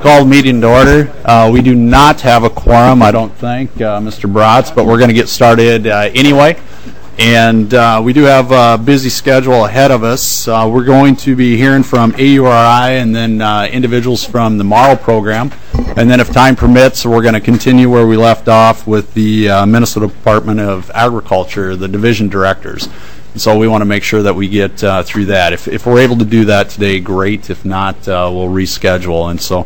Call the meeting to order. We do not have a quorum, I don't think, Mr. Bratz, but we're going to get started anyway. And we do have a busy schedule ahead of us. We're going to be hearing from AURI and then individuals from the Morrow program. And then if time permits, we're going to continue where we left off with the Minnesota Department of Agriculture, the division directors. So we want to make sure that we get through that. If we're able to do that today, great. If not, we'll reschedule. And so,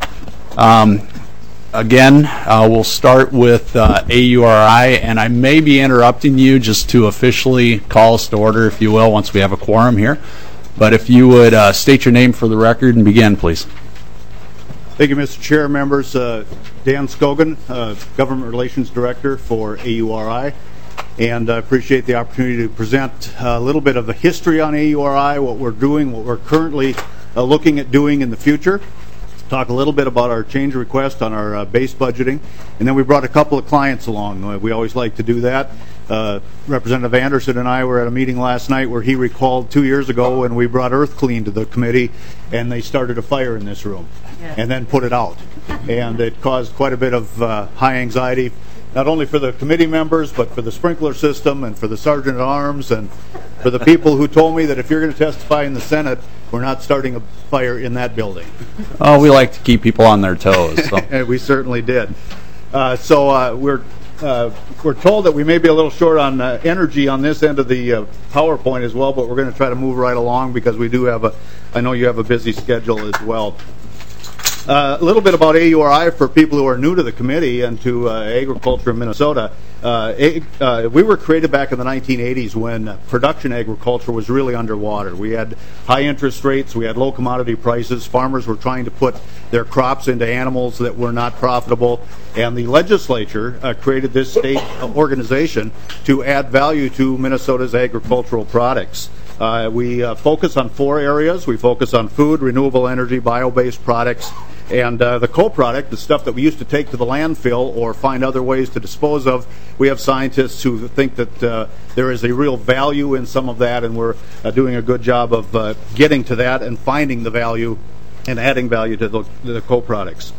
again, we'll start with AURI, and I may be interrupting you just to officially call us to order, if you will, once we have a quorum here. But if you would state your name for the record and begin, please. Thank you, Mr. Chair, members. Dan Scogan, Government Relations Director for AURI. And I appreciate the opportunity to present a little bit of the history on AURI, what we're doing, what we're currently looking at doing in the future. Talk a little bit about our change request on our base budgeting. And then we brought a couple of clients along. We always like to do that. Representative Anderson and I were at a meeting last night where he recalled 2 years ago when we brought Earth Clean to the committee and they started a fire in this room and then put it out. And it caused quite a bit of high anxiety, not only for the committee members, but for the sprinkler system and for the sergeant at arms and for the people who told me that if you're going to testify in the Senate, we're not starting a fire in that building. Oh, we like to keep people on their toes. So. And we certainly did. We're told that we may be a little short on energy on this end of the PowerPoint as well, but we're going to try to move right along because we do have I know you have a busy schedule as well. A little bit about AURI for people who are new to the committee and to agriculture in Minnesota. We were created back in the 1980s when production agriculture was really underwater. We had high interest rates, we had low commodity prices, farmers were trying to put their crops into animals that were not profitable, and the legislature created this state organization to add value to Minnesota's agricultural products. We focus on 4 areas. We focus on food, renewable energy, bio-based products, and the co-product, the stuff that we used to take to the landfill or find other ways to dispose of. We have scientists who think that there is a real value in some of that, and we're doing a good job of getting to that and finding the value and adding value to the co-products.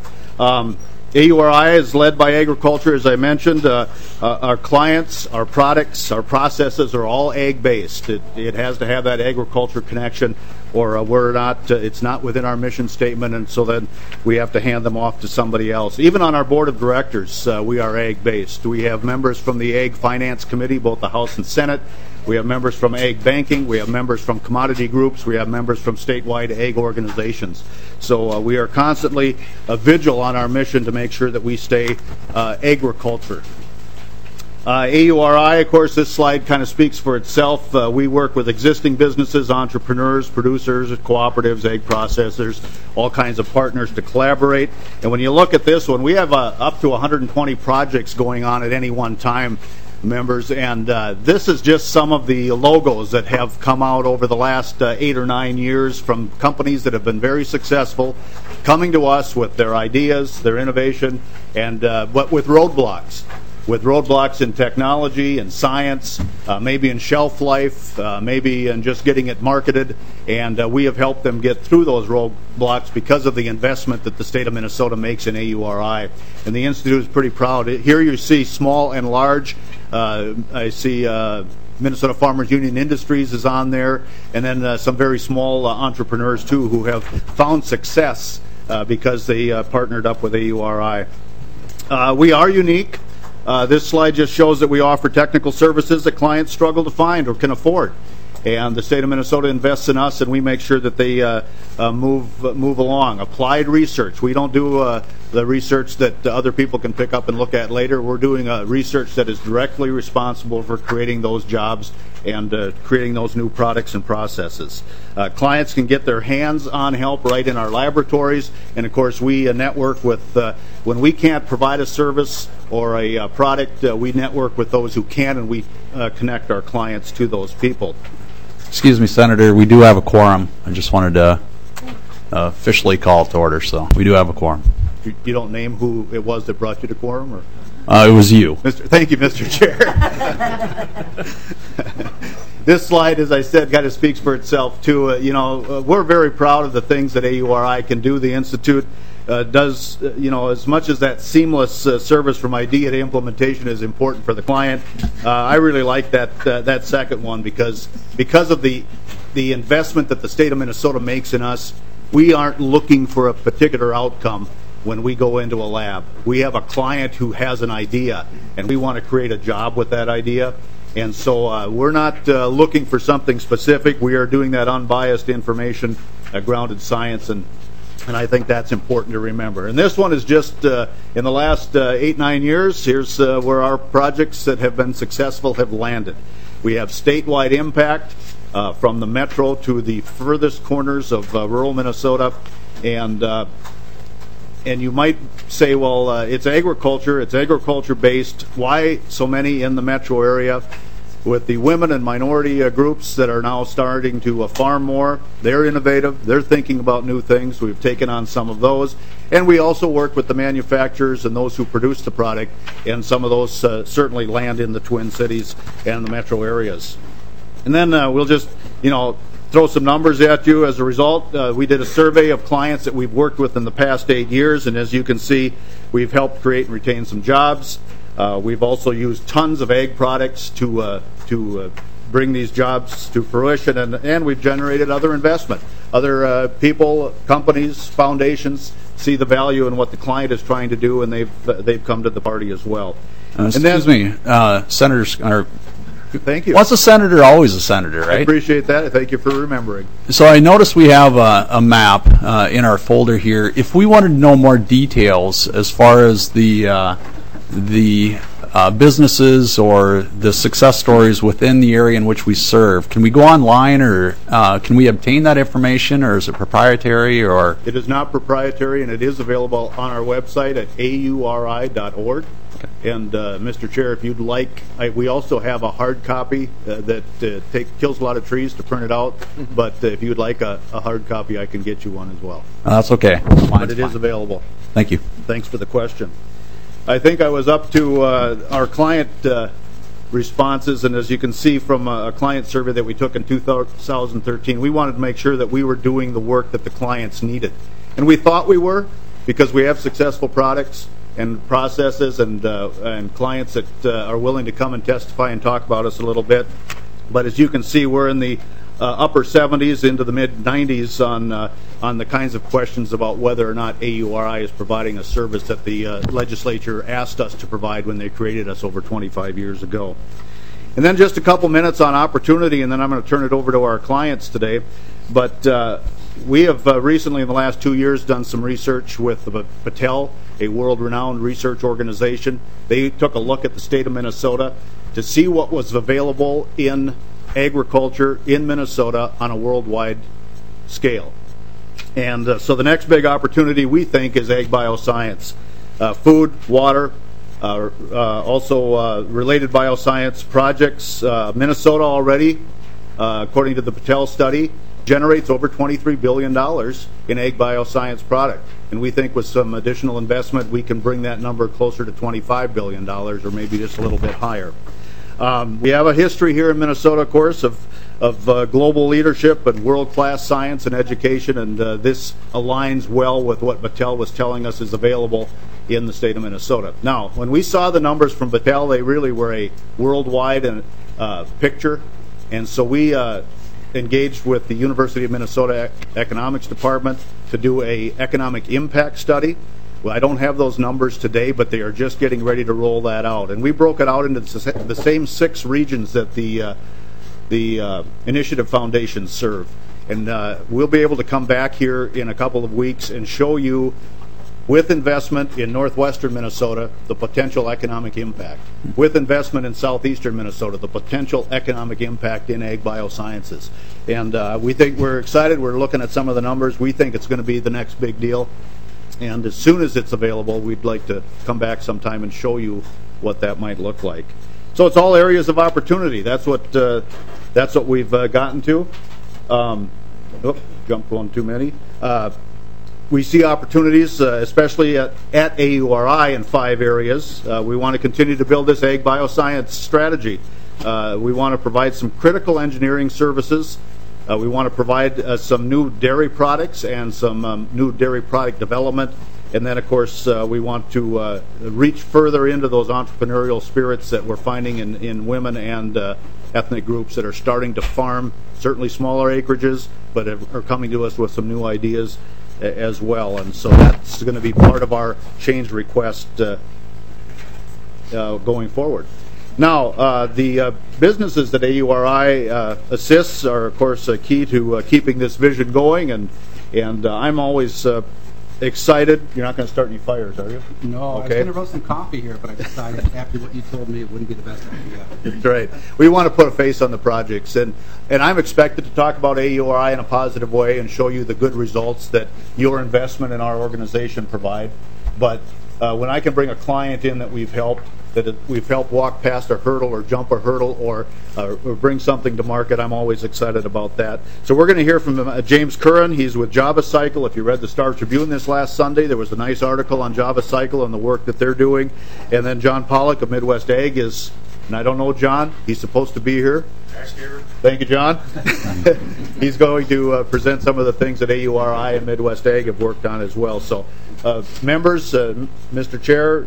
AURI is led by agriculture, as I mentioned. Our clients, our products, our processes are all ag-based. It has to have that agriculture connection, or we're not. It's not within our mission statement, and so then we have to hand them off to somebody else. Even on our board of directors, we are ag-based. We have members from the Ag Finance Committee, both the House and Senate. We have members from ag banking. We have members from commodity groups. We have members from statewide ag organizations. So we are constantly vigil on our mission to make sure that we stay agriculture. AURI, of course, this slide kind of speaks for itself. We work with existing businesses, entrepreneurs, producers, cooperatives, egg processors, all kinds of partners to collaborate. And when you look at this one, we have up to 120 projects going on at any one time, members, and this is just some of the logos that have come out over the last 8 or 9 years from companies that have been very successful, coming to us with their ideas, their innovation, and but with roadblocks. With roadblocks in technology and science, maybe in shelf life, maybe in just getting it marketed, and we have helped them get through those roadblocks because of the investment that the state of Minnesota makes in AURI. And the Institute is pretty proud. Here you see small and large. I see Minnesota Farmers Union Industries is on there, and then some very small entrepreneurs too who have found success because they partnered up with AURI. We are unique. This slide just shows that we offer technical services that clients struggle to find or can afford. And the state of Minnesota invests in us, and we make sure that they move along. Applied research. We don't do the research that other people can pick up and look at later. We're doing research that is directly responsible for creating those jobs and creating those new products and processes. Clients can get their hands-on help right in our laboratories, and of course we network with, when we can't provide a service or a product, we network with those who can, and we connect our clients to those people. Excuse me, Senator, we do have a quorum. I just wanted to officially call it to order, so we do have a quorum. You don't name who it was that brought you to quorum? Or? It was you. Thank you, Mr. Chair. this slide, as I said, kind of speaks for itself, too. We're very proud of the things that AURI can do. The Institute does, as much as that seamless service from idea to implementation is important for the client. I really like that second one because of the investment that the state of Minnesota makes in us. We aren't looking for a particular outcome when we go into a lab. We have a client who has an idea, and we want to create a job with that idea. And so we're not looking for something specific. We are doing that unbiased information, grounded science, and I think that's important to remember. And this one is just in the last 8-9 years, here's where our projects that have been successful have landed. We have statewide impact from the metro to the furthest corners of rural Minnesota. And you might say, well, it's agriculture based. Why so many in the metro area? With the women and minority groups that are now starting to farm more, they're innovative, they're thinking about new things. We've taken on some of those. And we also work with the manufacturers and those who produce the product, and some of those certainly land in the Twin Cities and the metro areas. And then we'll just, throw some numbers at you as a result. We did a survey of clients that we've worked with in the past 8 years, and as you can see, we've helped create and retain some jobs. We've also used tons of ag products to bring these jobs to fruition, and we've generated other investment. Other people, companies, foundations see the value in what the client is trying to do, and they've come to the party as well. Excuse me, Senators. Thank you. Once a senator, always a senator, right? I appreciate that. Thank you for remembering. So I noticed we have a map in our folder here. If we wanted to know more details as far as the businesses or the success stories within the area in which we serve, can we go online, or can we obtain that information, or is it proprietary? Or it is not proprietary, and it is available on our website at auri.org. Okay. And Mr. Chair, if you'd like, we also have a hard copy that kills a lot of trees to print it out. But if you'd like a hard copy, I can get you one as well. That's okay. But it is available. Thank you. Thanks for the question. I think I was up to our client responses, and as you can see from a client survey that we took in 2013, we wanted to make sure that we were doing the work that the clients needed. And we thought we were, because we have successful products and processes and clients that are willing to come and testify and talk about us a little bit. But as you can see, we're in the upper 70s into the mid 90s on the kinds of questions about whether or not AURI is providing a service that the legislature asked us to provide when they created us over 25 years ago. And then just a couple minutes on opportunity, and then I'm going to turn it over to our clients today. But we have recently, in the last 2 years, done some research with Battelle, a world-renowned research organization. They took a look at the state of Minnesota to see what was available in agriculture in Minnesota on a worldwide scale. And so the next big opportunity, we think, is ag bioscience. Food, water, also related bioscience projects. Minnesota already, according to the Battelle study, generates over $23 billion in ag bioscience product. And we think with some additional investment, we can bring that number closer to $25 billion, or maybe just a little bit higher. We have a history here in Minnesota, of course, of global leadership and world-class science and education, and this aligns well with what Battelle was telling us is available in the state of Minnesota. Now, when we saw the numbers from Battelle, they really were a worldwide picture, and so we engaged with the University of Minnesota Economics Department to do an economic impact study. Well, I don't have those numbers today, but they are just getting ready to roll that out. And we broke it out into the same 6 regions that the Initiative Foundations serve. And we'll be able to come back here in a couple of weeks and show you, with investment in northwestern Minnesota, the potential economic impact. With investment in southeastern Minnesota, the potential economic impact in ag biosciences. And we think we're excited. We're looking at some of the numbers. We think it's going to be the next big deal. And as soon as it's available, we'd like to come back sometime and show you what that might look like. So it's all areas of opportunity. That's what we've gotten to. Jumped one too many. We see opportunities, especially at AURI, in 5 areas. We want to continue to build this ag bioscience strategy. We want to provide some critical engineering services. We want to provide some new dairy products and some new dairy product development. And then, of course, we want to reach further into those entrepreneurial spirits that we're finding in women and ethnic groups that are starting to farm, certainly smaller acreages, but are coming to us with some new ideas as well. And so that's going to be part of our change request going forward. Now, the businesses that AURI assists are, of course, key to keeping this vision going, and I'm always excited. You're not going to start any fires, are you? No, okay. I was going to roast some coffee here, but I decided after what you told me it wouldn't be the best idea. That's right. We want to put a face on the projects, and I'm expected to talk about AURI in a positive way and show you the good results that your investment in our organization provide. But when I can bring a client in that we've helped walk past a hurdle or jump a hurdle or bring something to market, I'm always excited about that. So we're going to hear from James Curran. He's with Java Cycle. If you read the Star Tribune this last Sunday, there was a nice article on Java Cycle and the work that they're doing. And then John Pollock of Midwest Ag is, and I don't know John, he's supposed to be here. Thank you, John. He's going to present some of the things that AURI and Midwest Ag have worked on as well. So members, Mr. Chair,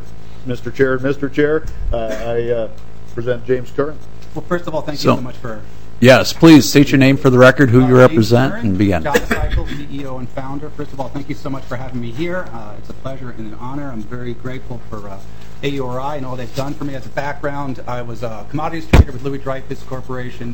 I present James Curran. Well, first of all, thank you so much for... Yes, please state your name for the record, who you represent, and begin. Java Cycle, CEO and founder. First of all, thank you so much for having me here. It's a pleasure and an honor. I'm very grateful for AURI and all they've done for me. As a background, I was a commodities trader with Louis Dreyfus Corporation,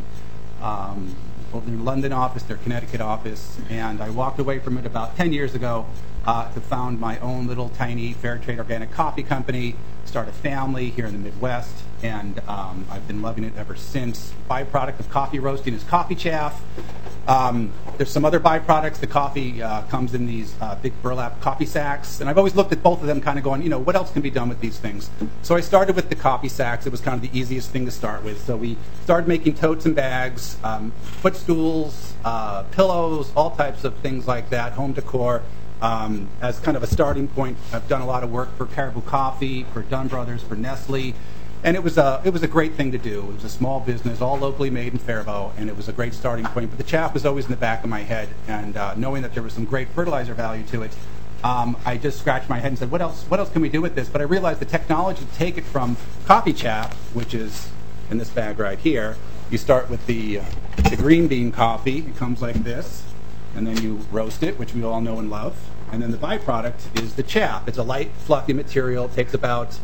both their London office, their Connecticut office, and I walked away from it about 10 years ago to found my own little tiny fair trade organic coffee company, start a family here in the Midwest, and I've been loving it ever since. Byproduct of coffee roasting is coffee chaff. There's some other byproducts. The coffee comes in these big burlap coffee sacks, and I've always looked at both of them kind of going, you know, what else can be done with these things? So I started with the coffee sacks. It was kind of the easiest thing to start with. So we started making totes and bags, footstools, pillows, all types of things like that, home decor. As kind of a starting point, I've done a lot of work for Caribou Coffee, for Dunn Brothers, for Nestle, and it was a great thing to do. It was a small business, all locally made in Faribault, and it was a great starting point. But the chaff was always in the back of my head, and knowing that there was some great fertilizer value to it, I just scratched my head and said, what else can we do with this? But I realized the technology to take it from coffee chaff, which is in this bag right here. You start with the green bean coffee. It comes like this. And then you roast it, which we all know and love. And then the byproduct is the chaff. It's a light, fluffy material. It takes about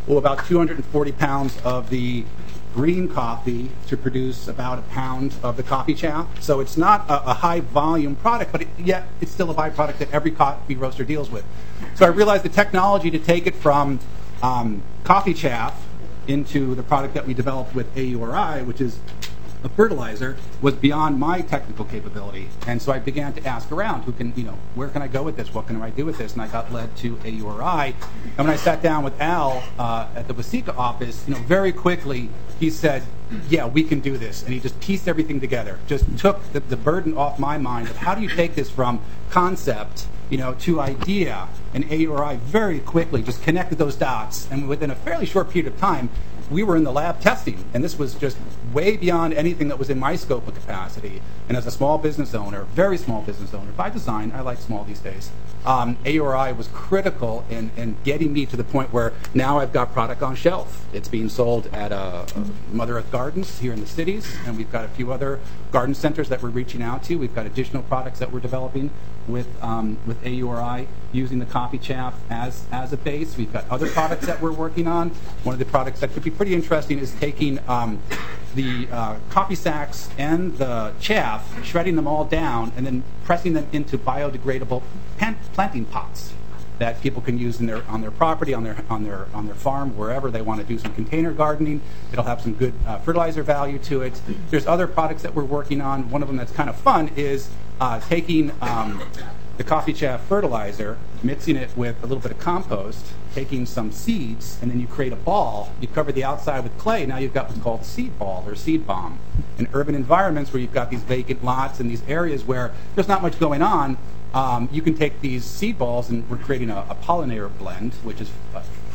240 pounds of the green coffee to produce about a pound of the coffee chaff. So it's not a high volume product, but yet it's still a byproduct that every coffee roaster deals with. So I realized the technology to take it from coffee chaff into the product that we developed with AURI, which is a fertilizer, was beyond my technical capability. And so I began to ask around, where can I go with this? What can I do with this? And I got led to AURI. And when I sat down with Al at the Waseca office, very quickly he said, yeah, we can do this. And he just pieced everything together, just took the burden off my mind of how do you take this from concept to idea. And AURI very quickly just connected those dots. And within a fairly short period of time, we were in the lab testing, and this was just way beyond anything that was in my scope of capacity. And as a small business owner, very small business owner, by design, I like small these days, AURI was critical in getting me to the point where now I've got product on shelf. It's being sold at Mother Earth Gardens here in the cities, and we've got a few other garden centers that we're reaching out to. We've got additional products that we're developing with AURI using the coffee chaff as a base. We've got other products that we're working on. One of the products that could be pretty interesting is taking the coffee sacks and the chaff, shredding them all down, and then pressing them into biodegradable planting pots that people can use on their property, on their farm, wherever they want to do some container gardening. It'll have some good fertilizer value to it. There's other products that we're working on. One of them that's kind of fun is taking the coffee chaff fertilizer, mixing it with a little bit of compost, taking some seeds, and then you create a ball. You cover the outside with clay. Now you've got what's called seed ball or seed bomb. In urban environments where you've got these vacant lots and these areas where there's not much going on, you can take these seed balls, and we're creating a pollinator blend, which is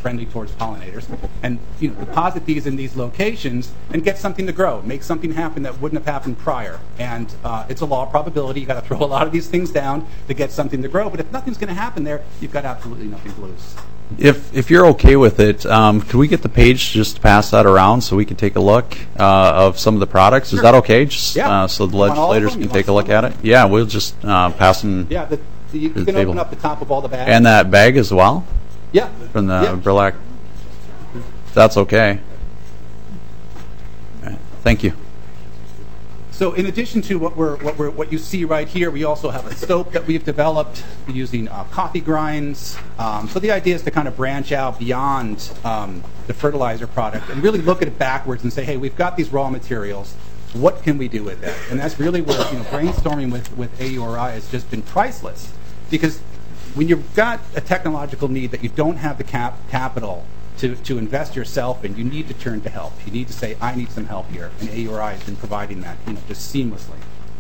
friendly towards pollinators, and deposit these in these locations and get something to grow, make something happen that wouldn't have happened prior. And it's a law of probability. You got to throw a lot of these things down to get something to grow. But if nothing's going to happen there, you've got absolutely nothing to lose. If you're okay with it, could we get the page just to pass that around so we can take a look of some of the products? Is that okay? Just, Yeah. so the You want all of legislators them? can You take a want look some at it. Yeah, we'll just pass them. Yeah, you the can table. open up the top of all the bags. And that bag as well yeah. from the Yeah. Burlak. That's okay. All right. Thank you. So in addition to what you see right here, we also have a soap that we've developed using coffee grinds. So the idea is to kind of branch out beyond the fertilizer product and really look at it backwards and say, hey, we've got these raw materials. What can we do with it? And that's really where brainstorming with AURI has just been priceless, because when you've got a technological need that you don't have the capital to invest yourself in, you need to turn to help. You need to say, I need some help here. And AURI has been providing that just seamlessly.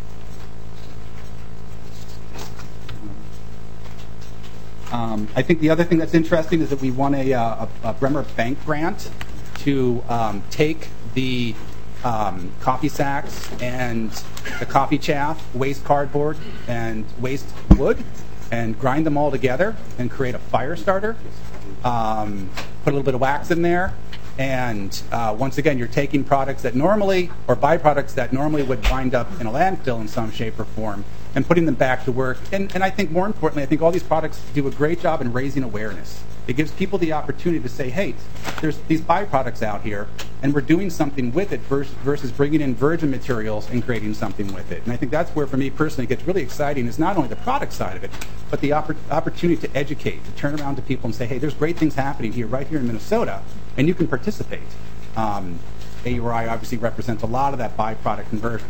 I think the other thing that's interesting is that we won a Bremer Bank grant to take the coffee sacks and the coffee chaff, waste cardboard, and waste wood, and grind them all together and create a fire starter. Put a little bit of wax in there, and once again, you're taking products that normally, or byproducts that normally would wind up in a landfill in some shape or form, and putting them back to work. And I think more importantly, I think all these products do a great job in raising awareness. It gives people the opportunity to say, hey, there's these byproducts out here, and we're doing something with it versus bringing in virgin materials and creating something with it. And I think that's where, for me personally, it gets really exciting, is not only the product side of it, but the opportunity to educate, to turn around to people and say, hey, there's great things happening here, right here in Minnesota, and you can participate. AURI obviously represents a lot of that byproduct conversion.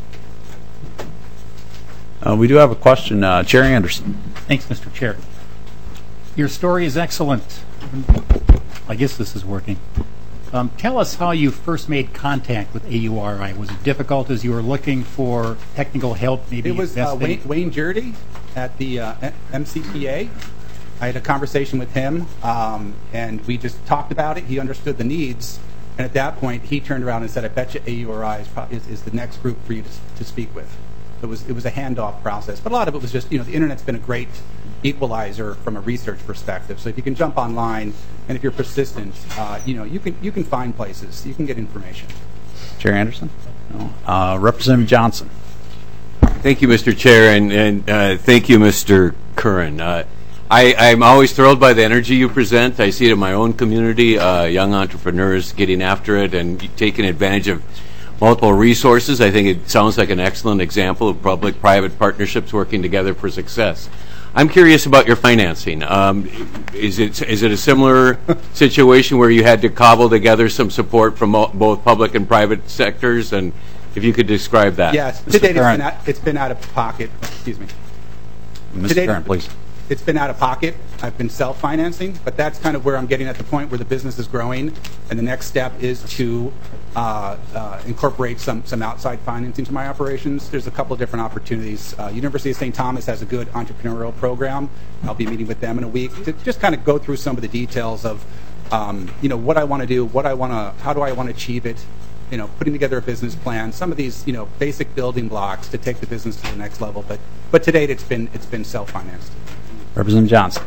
We do have a question. Chair Anderson. Thanks, Mr. Chair. Your story is excellent. I guess this is working. Tell us how you first made contact with AURI. Was it difficult as you were looking for technical help? Maybe it was Wayne Jurdy at the MCPA. I had a conversation with him, and we just talked about it. He understood the needs, and at that point, he turned around and said, "I bet you AURI is the next group for you to speak with." It was a handoff process, but a lot of it was just the internet's been a great equalizer from a research perspective. So if you can jump online, and if you're persistent, you can find places, you can get information. Chair Anderson. No. Representative Johnson. Thank you, Mr. Chair, and thank you, Mr. Curran. I'm always thrilled by the energy you present. I see it in my own community, young entrepreneurs getting after it and taking advantage of multiple resources. I think it sounds like an excellent example of public-private partnerships working together for success. I'm curious about your financing. Is it a similar situation where you had to cobble together some support from both public and private sectors? And if you could describe that. Yes, to date it's been out of pocket. Excuse me. Mr. Curran, please. It's been out of pocket. I've been self-financing, but that's kind of where I'm getting at the point where the business is growing, and the next step is to incorporate some outside financing to my operations. There's a couple of different opportunities. University of St. Thomas has a good entrepreneurial program. I'll be meeting with them in a week to just kind of go through some of the details of what I want to do, how do I want to achieve it, putting together a business plan, some of these, basic building blocks to take the business to the next level. But to date, it's been self-financed. Representative Johnson.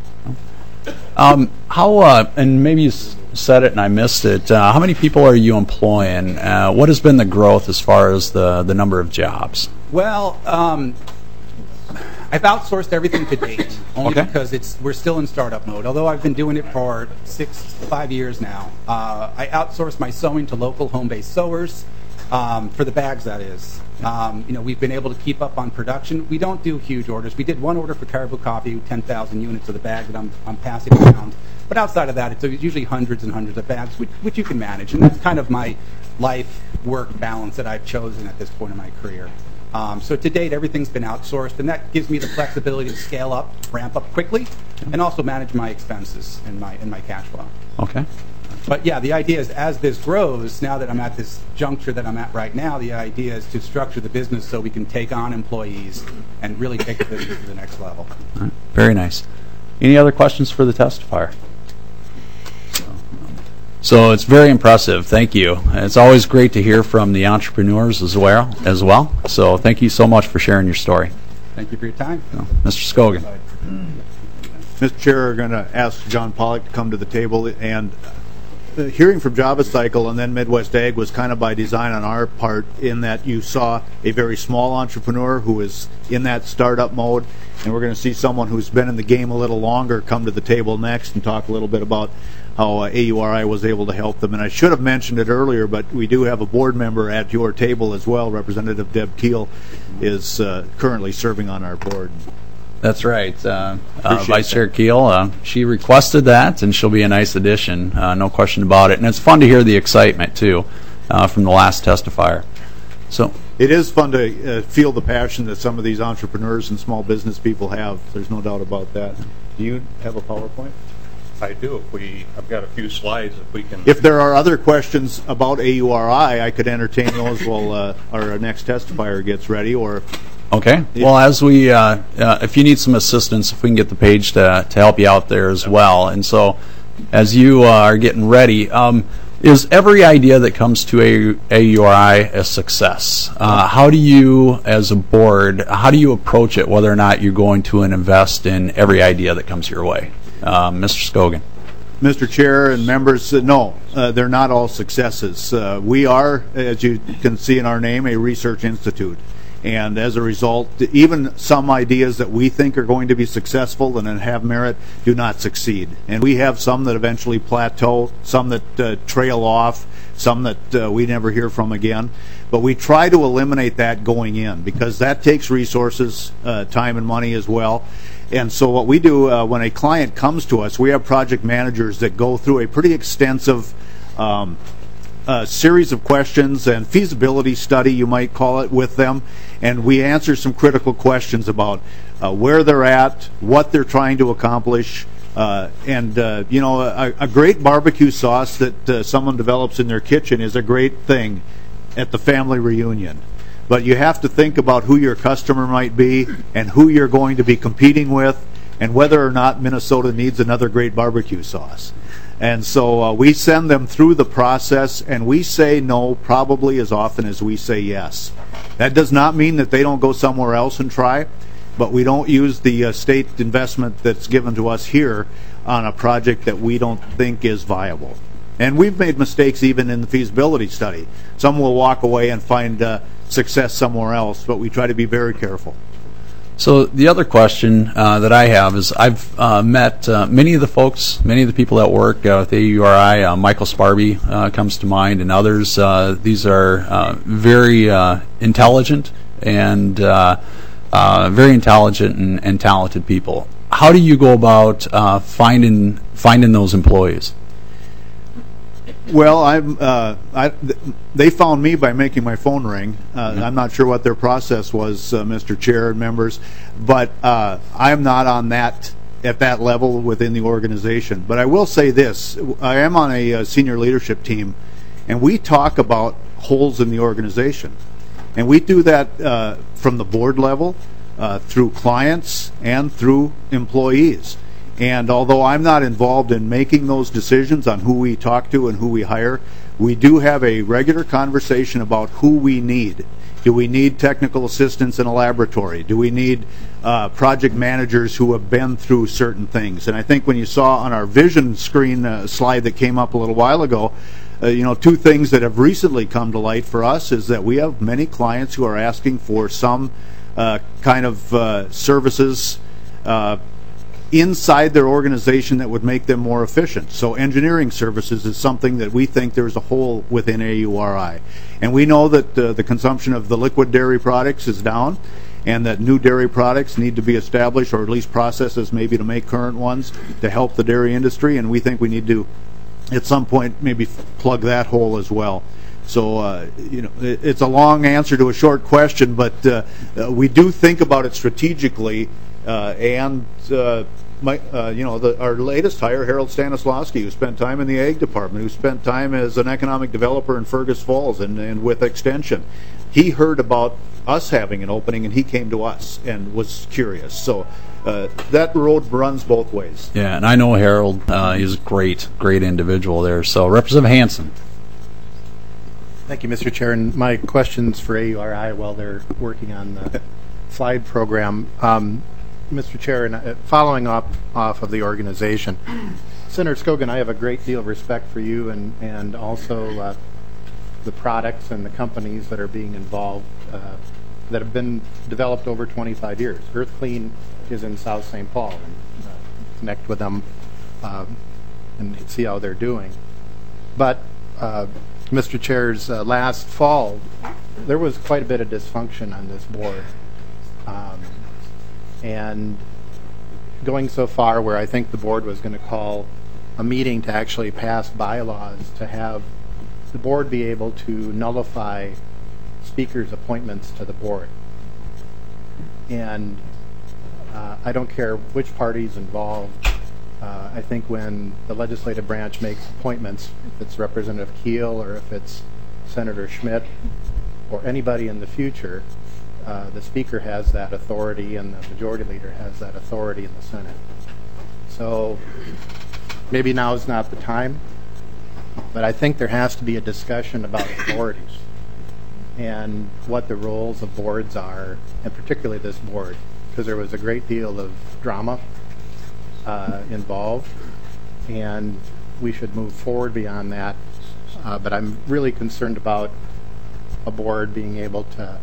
And maybe you said it and I missed it, how many people are you employing? What has been the growth as far as the number of jobs? Well, I've outsourced everything to date, only because we're still in startup mode. Although I've been doing it for 5 years now. I outsourced my sewing to local home-based sewers, for the bags, that is. We've been able to keep up on production. We don't do huge orders. We did one order for Caribou Coffee, 10,000 units of the bag that I'm passing around. But outside of that, it's usually hundreds and hundreds of bags, which you can manage. And that's kind of my life-work balance that I've chosen at this point in my career. So to date, everything's been outsourced, and that gives me the flexibility to scale up, ramp up quickly, and also manage my expenses and my cash flow. Okay. But yeah, the idea is as this grows, now that I'm at this juncture that I'm at right now, the idea is to structure the business so we can take on employees and really take the business to the next level. All right. Very nice. Any other questions for the testifier? So it's very impressive. Thank you. It's always great to hear from the entrepreneurs as well. So thank you so much for sharing your story. Thank you for your time. Mr. Scogan. Mr. Chair, we're going to ask John Pollock to come to the table. And hearing from JavaCycle and then Midwest Ag was kind of by design on our part, in that you saw a very small entrepreneur who is in that startup mode. And we're going to see someone who's been in the game a little longer come to the table next and talk a little bit about how AURI was able to help them. And I should have mentioned it earlier, but we do have a board member at your table as well. Representative Deb Keel is currently serving on our board. That's right. Vice Chair Keel, she requested that, and she'll be a nice addition, no question about it. And it's fun to hear the excitement, too, from the last testifier. So it is fun to feel the passion that some of these entrepreneurs and small business people have. There's no doubt about that. Do you have a PowerPoint? I do. I've got a few slides if we can. If there are other questions about AURI, I could entertain those while our next testifier gets ready. Or okay. Well, as we, if you need some assistance, if we can get the page to help you out there as well. And so, as you are getting ready, is every idea that comes to AURI a success? How do you, as a board, how do you approach it, whether or not you're going to invest in every idea that comes your way? Mr. Scogan. Mr. Chair and members, no, they're not all successes. We are, as you can see in our name, a research institute. And as a result, even some ideas that we think are going to be successful and have merit do not succeed. And we have some that eventually plateau, some that trail off, some that we never hear from again. But we try to eliminate that going in, because that takes resources, time and money as well. And so what we do when a client comes to us, we have project managers that go through a pretty extensive series of questions and feasibility study, you might call it, with them. And we answer some critical questions about where they're at, what they're trying to accomplish. A great barbecue sauce that someone develops in their kitchen is a great thing at the family reunion. But you have to think about who your customer might be and who you're going to be competing with, and whether or not Minnesota needs another great barbecue sauce. And so we send them through the process, and we say no probably as often as we say yes. That does not mean that they don't go somewhere else and try, but we don't use the state investment that's given to us here on a project that we don't think is viable. And we've made mistakes even in the feasibility study. Some will walk away and find success somewhere else, but we try to be very careful. So the other question that I have is, I've met many of the people that work with AURI. Michael Sparby comes to mind, and others. These are very intelligent and talented people. How do you go about finding those employees? Well, they found me by making my phone ring. I'm not sure what their process was, Mr. Chair and members, but I'm not on that at that level within the organization. But I will say this: I am on a senior leadership team, and we talk about holes in the organization, and we do that from the board level, through clients, and through employees. And although I'm not involved in making those decisions on who we talk to and who we hire, we do have a regular conversation about who we need. Do we need technical assistants in a laboratory? Do we need project managers who have been through certain things? And I think when you saw on our vision screen slide that came up a little while ago, two things that have recently come to light for us is that we have many clients who are asking for some kind of services inside their organization that would make them more efficient. So engineering services is something that we think there's a hole within AURI. And we know that the consumption of the liquid dairy products is down, and that new dairy products need to be established, or at least processes maybe to make current ones to help the dairy industry, and we think we need to, at some point, maybe plug that hole as well. So, it's a long answer to a short question, but we do think about it strategically, our latest hire, Harold Stanislawski, who spent time in the Ag Department, who spent time as an economic developer in Fergus Falls and with Extension. He heard about us having an opening, and he came to us and was curious. So that road runs both ways. Yeah, and I know Harold. He's a great individual there. So, Representative Hanson. Thank you, Mr. Chair. And my questions for AURI while they're working on the slide program. Mr. Chair, and following up off of the organization, Senator Skogan, I have a great deal of respect for you and also the products and the companies that are being involved that have been developed over 25 years. Earth Clean is in South St. Paul. And, connect with them and see how they're doing. But Mr. Chair's last fall, there was quite a bit of dysfunction on this board. And going so far where I think the board was going to call a meeting to actually pass bylaws to have the board be able to nullify speakers' appointments to the board. And I don't care which party's involved. I think when the legislative branch makes appointments, if it's Representative Keel or if it's Senator Schmidt or anybody in the future, the Speaker has that authority and the Majority Leader has that authority in the Senate. So maybe now is not the time, but I think there has to be a discussion about authorities and what the roles of boards are, and particularly this board, because there was a great deal of drama involved, and we should move forward beyond that. But I'm really concerned about a board being able to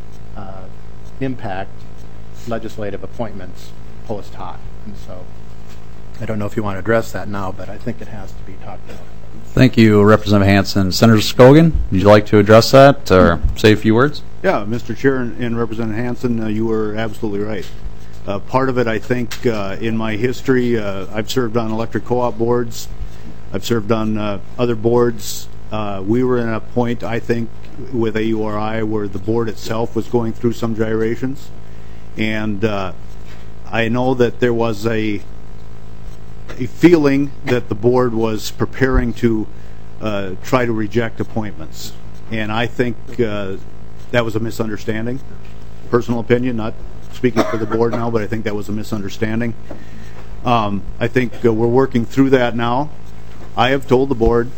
impact legislative appointments post hoc. And so I don't know if you want to address that now, but I think it has to be talked about. Thank you, Representative Hanson. Senator Skogan, would you like to address that or say a few words? Yeah, Mr. Chair and Representative Hanson, you were absolutely right. Part of it, I think, in my history, I've served on electric co-op boards. I've served on other boards. We were in a point, I think, with AURI where the board itself was going through some gyrations. And I know that there was a feeling that the board was preparing to try to reject appointments. And I think that was a misunderstanding. Personal opinion, not speaking for the board now, but I think that was a misunderstanding. I think we're working through that now. I have told the board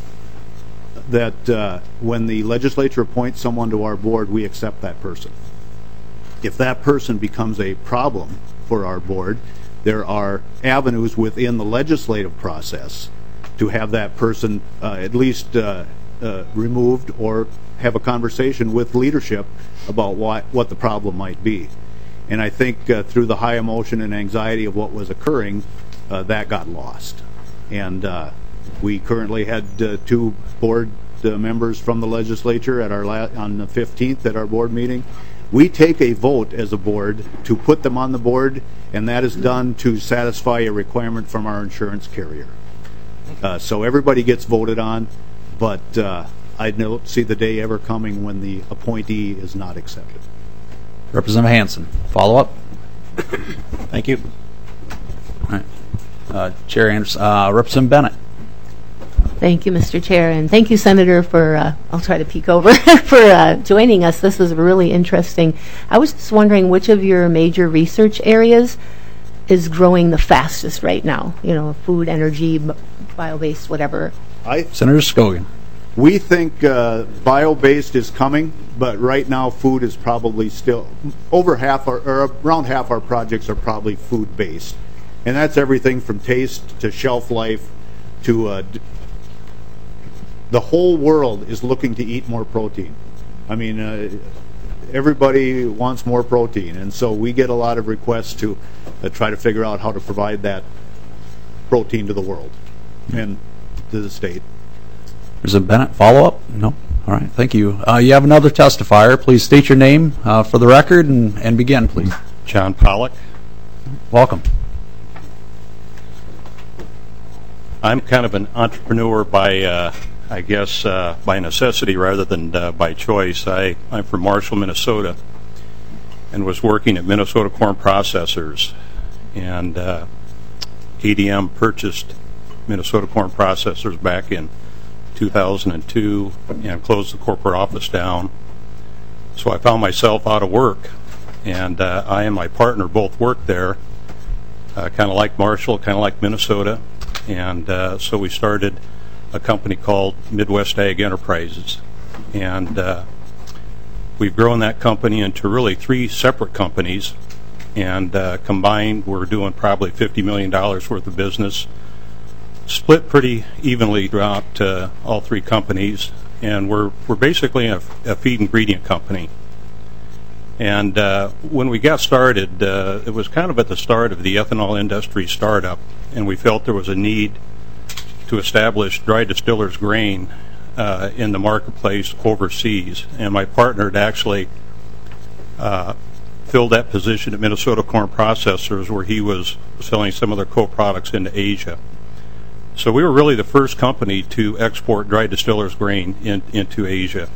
that when the legislature appoints someone to our board, we accept that person. If that person becomes a problem for our board, there are avenues within the legislative process to have that person at least removed or have a conversation with leadership about what the problem might be. And I think through the high emotion and anxiety of what was occurring, that got lost. And we currently had two board members from the legislature at our on the 15th at our board meeting. We take a vote as a board to put them on the board, and that is done to satisfy a requirement from our insurance carrier. So everybody gets voted on, but I don't see the day ever coming when the appointee is not accepted. Representative Hanson, follow up. Thank you. All right. Chair Anderson, Representative Bennett. Thank you, Mr. Chair, and thank you, Senator, for, I'll try to peek over, for joining us. This was really interesting. I was just wondering which of your major research areas is growing the fastest right now? You know, food, energy, bio-based, whatever. Senator Skogan. We think bio-based is coming, but right now food is probably still, over half, or around half our projects are probably food-based. And that's everything from taste to shelf life to the whole world is looking to eat more protein. I mean, everybody wants more protein, and so we get a lot of requests to try to figure out how to provide that protein to the world and to the state. Representative Bennett, follow up? No? All right, thank you. You have another testifier. Please state your name for the record and begin, please. John Pollock. Welcome. I'm kind of an entrepreneur by, I guess, by necessity rather than by choice. I'm from Marshall, Minnesota, and was working at Minnesota Corn Processors. And ADM purchased Minnesota Corn Processors back in 2002 and closed the corporate office down. So I found myself out of work, and I and my partner both worked there. kind of like Marshall, kind of like Minnesota. And so we started a company called Midwest Ag Enterprises. And we've grown that company into really 3 separate companies. And combined, we're doing probably $50 million worth of business, split pretty evenly throughout all 3 companies. And we're basically a feed ingredient company. And when we got started, it was kind of at the start of the ethanol industry startup, and we felt there was a need to establish dry distillers grain in the marketplace overseas. And my partner had actually filled that position at Minnesota Corn Processors, where he was selling some of their co-products into Asia. So we were really the first company to export dry distillers grain into Asia.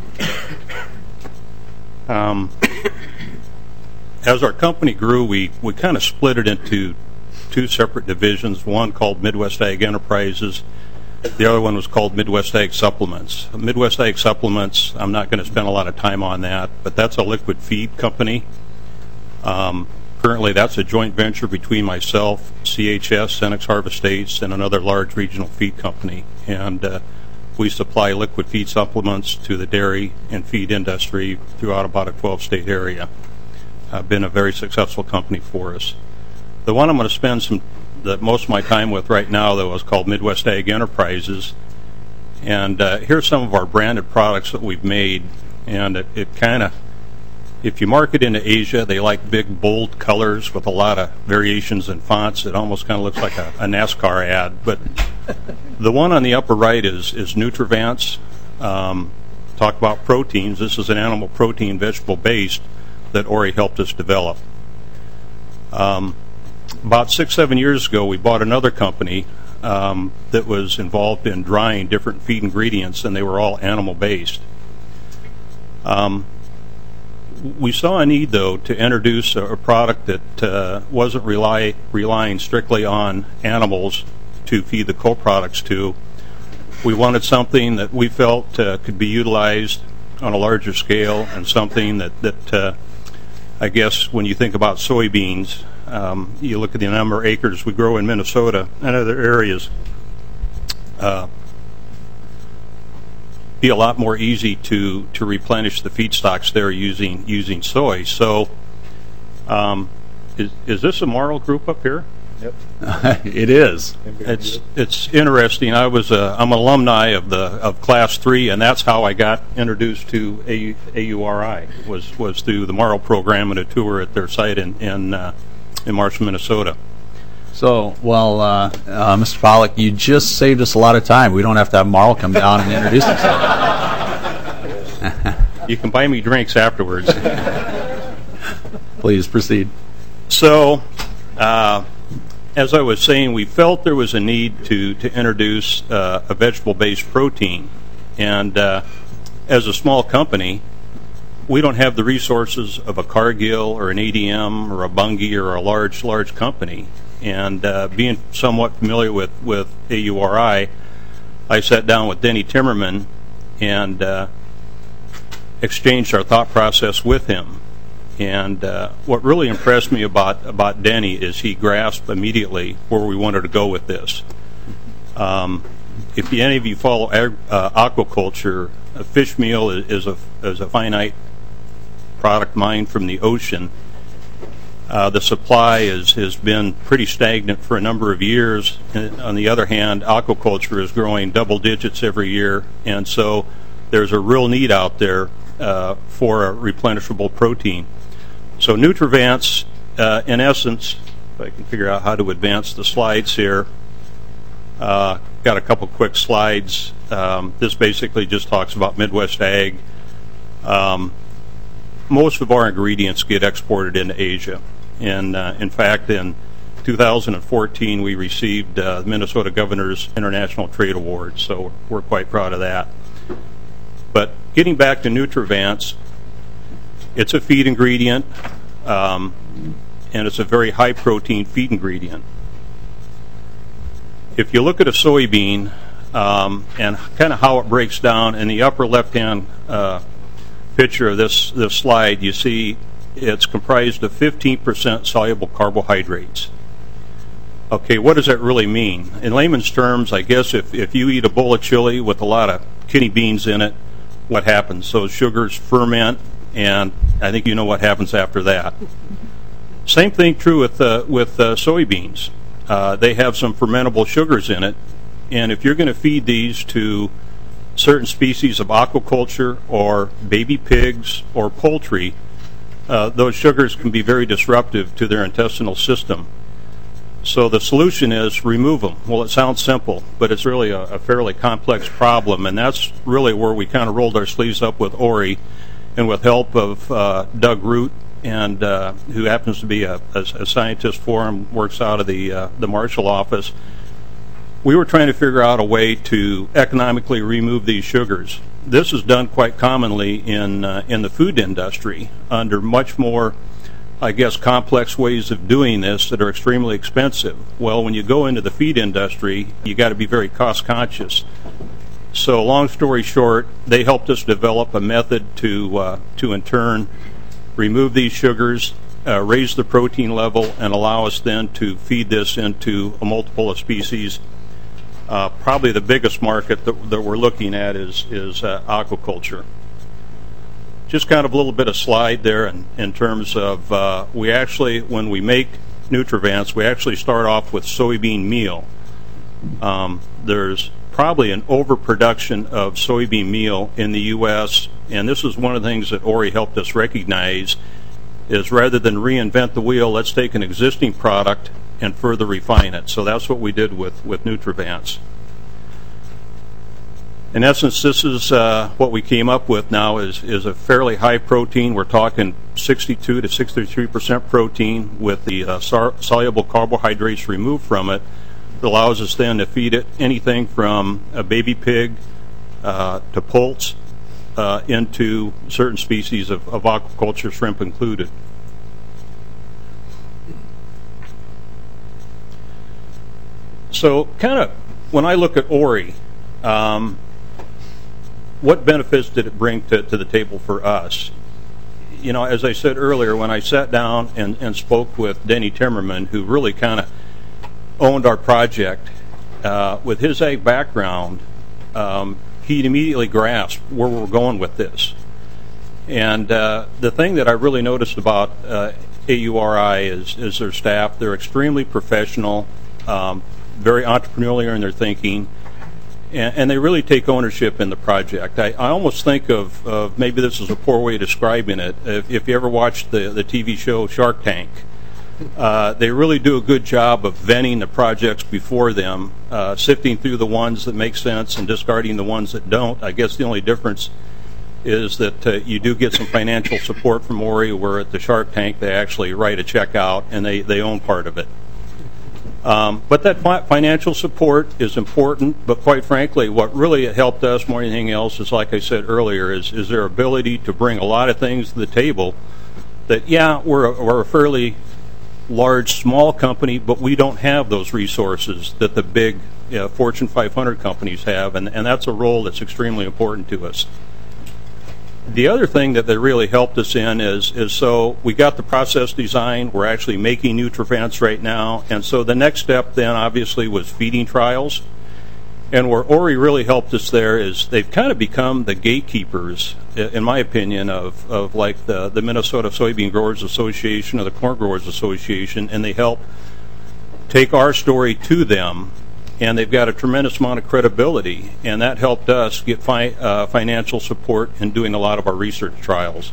As our company grew, we kind of split it into 2 separate divisions, one called Midwest Ag Enterprises. The other one was called Midwest Ag Supplements. Midwest Ag Supplements, I'm not going to spend a lot of time on that, but that's a liquid feed company. Currently, that's a joint venture between myself, CHS, Cenex Harvest States, and another large regional feed company. And we supply liquid feed supplements to the dairy and feed industry throughout about a 12-state area. Been a very successful company for us. The one I'm going to spend most of my time with right now, though, is called Midwest Ag Enterprises. And here's some of our branded products that we've made. And it kind of, if you market into Asia, they like big, bold colors with a lot of variations in fonts. It almost kind of looks like a NASCAR ad. But the one on the upper right is Nutravance. Talk about proteins. This is an animal protein, vegetable-based, that Ori helped us develop. About 6-7 years ago, we bought another company that was involved in drying different feed ingredients, and they were all animal-based. We saw a need, though, to introduce a product that wasn't relying strictly on animals to feed the co-products to. We wanted something that we felt could be utilized on a larger scale, and something that I guess when you think about soybeans, you look at the number of acres we grow in Minnesota and other areas, be a lot more easy to replenish the feedstocks there using soy. So, is this a Marl group up here? Yep. It is. It's interesting. I'm an alumni of Class 3, and that's how I got introduced to AURI was through the Marl program and a tour at their site in Marshall, Minnesota. So, well, Mr. Pollock, you just saved us a lot of time. We don't have to have Marl come down and introduce himself. You can buy me drinks afterwards. Please proceed. So, as I was saying, we felt there was a need to introduce a vegetable-based protein. And as a small company, we don't have the resources of a Cargill or an ADM or a Bunge or a large company. And being somewhat familiar with AURI, I sat down with Denny Timmerman and exchanged our thought process with him. And what really impressed me about Denny is he grasped immediately where we wanted to go with this. If any of you follow aquaculture, fish meal is a finite product mined from the ocean. The supply has been pretty stagnant for a number of years. And on the other hand, aquaculture is growing double digits every year, and so there's a real need out there for a replenishable protein. So Nutravance, in essence, if I can figure out how to advance the slides here, got a couple quick slides. This basically just talks about Midwest Ag. Most of our ingredients get exported into Asia. And in fact, in 2014, we received the Minnesota Governor's International Trade Award, so we're quite proud of that. But getting back to Nutravance, it's a feed ingredient, and it's a very high-protein feed ingredient. If you look at a soybean and kind of how it breaks down, in the upper left-hand picture of this slide, you see it's comprised of 15% soluble carbohydrates. Okay, what does that really mean? In layman's terms, I guess if you eat a bowl of chili with a lot of kidney beans in it, what happens? Those sugars ferment, and I think you know what happens after that. Same thing true with soybeans. They have some fermentable sugars in it, and if you're going to feed these to certain species of aquaculture or baby pigs or poultry, those sugars can be very disruptive to their intestinal system. So the solution is remove them. Well, it sounds simple, but it's really a fairly complex problem, and that's really where we kind of rolled our sleeves up with Ori, and with help of Doug Root, and who happens to be a scientist for him, works out of the Marshall office. We were trying to figure out a way to economically remove these sugars. This is done quite commonly in the food industry under much more, I guess, complex ways of doing this that are extremely expensive. Well, when you go into the feed industry, you got to be very cost conscious. So, long story short, they helped us develop a method to in turn remove these sugars, raise the protein level, and allow us then to feed this into a multiple of species. Probably the biggest market that we're looking at is aquaculture. Just kind of a little bit of slide there in terms of we actually, when we make Nutravance, we actually start off with soybean meal. There's probably an overproduction of soybean meal in the U.S., and this is one of the things that Ori helped us recognize, is rather than reinvent the wheel, let's take an existing product and further refine it. So that's what we did with Nutravance. In essence, this is what we came up with now is a fairly high protein. We're talking 62 to 63% protein with the soluble carbohydrates removed from it. That allows us then to feed it anything from a baby pig to poults into certain species of aquaculture, shrimp included. So kind of when I look at Ori, what benefits did it bring to the table for us? You know, as I said earlier, when I sat down and spoke with Denny Timmerman, who really kind of owned our project, with his ag background, he immediately grasped where we're going with this. And the thing that I really noticed about AURI is their staff. They're extremely professional, very entrepreneurial in their thinking, and they really take ownership in the project. I almost think of maybe this is a poor way of describing it. If you ever watched the TV show Shark Tank, they really do a good job of vetting the projects before them, sifting through the ones that make sense and discarding the ones that don't. I guess the only difference is that you do get some financial support from Ori, where at the Shark Tank they actually write a check out and they own part of it. But that financial support is important, but quite frankly, what really helped us more than anything else is, like I said earlier, is their ability to bring a lot of things to the table that, yeah, we're a fairly large, small company, but we don't have those resources that the big Fortune 500 companies have, and that's a role that's extremely important to us. The other thing that they really helped us in is so we got the process design. We're actually making Nutravance right now, and so the next step then obviously was feeding trials. And where Ori really helped us there is they've kind of become the gatekeepers, in my opinion, of like the Minnesota Soybean Growers Association or the Corn Growers Association, and they help take our story to them. And they've got a tremendous amount of credibility, and that helped us get financial support in doing a lot of our research trials.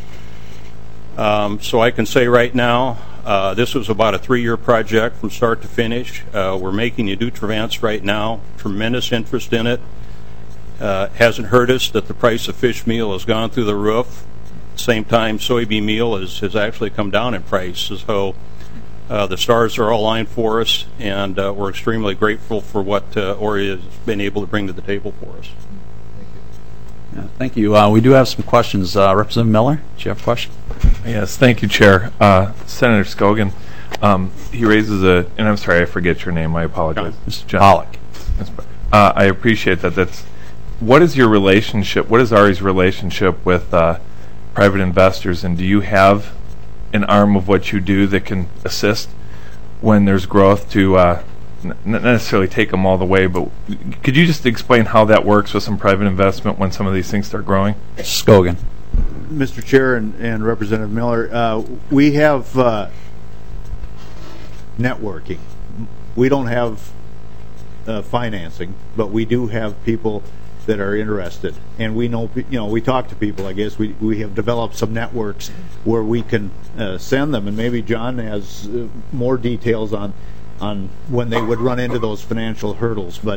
So I can say right now, this was about a 3-year project from start to finish. We're making Nutravance right now. Tremendous interest in it. Hasn't hurt us that the price of fish meal has gone through the roof. Same time, soybean meal has actually come down in price. So the stars are all aligned for us, and we're extremely grateful for what Ori has been able to bring to the table for us. Yeah, thank you. We do have some questions. Representative Miller, do you have a question? Yes, thank you, Chair. Senator Scogan, he raises and I'm sorry, I forget your name. I apologize. Mr. Pollock. I appreciate that. What is your relationship? What is Ari's relationship with private investors, and do you have an arm of what you do that can assist when there's growth to not necessarily take them all the way, but could you just explain how that works with some private investment when some of these things start growing? Scogan. Mr. Chair and Representative Miller, we have networking. We don't have financing, but we do have people that are interested, and we know, we talk to people. I guess we have developed some networks where we can send them, and maybe John has more details on when they would run into those financial hurdles. But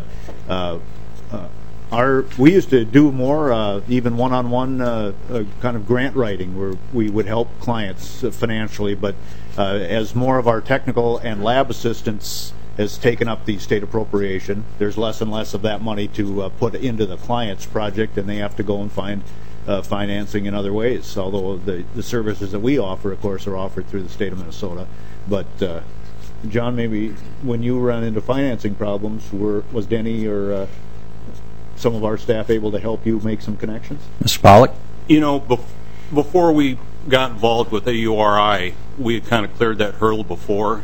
we used to do more even one-on-one kind of grant writing where we would help clients financially, but as more of our technical and lab assistance has taken up the state appropriation, there's less and less of that money to put into the client's project, and they have to go and find financing in other ways, although the services that we offer, of course, are offered through the state of Minnesota. But John, maybe when you run into financing problems, was Denny or some of our staff able to help you make some connections? Mr. Pollock? Before we got involved with AURI, we had kind of cleared that hurdle before.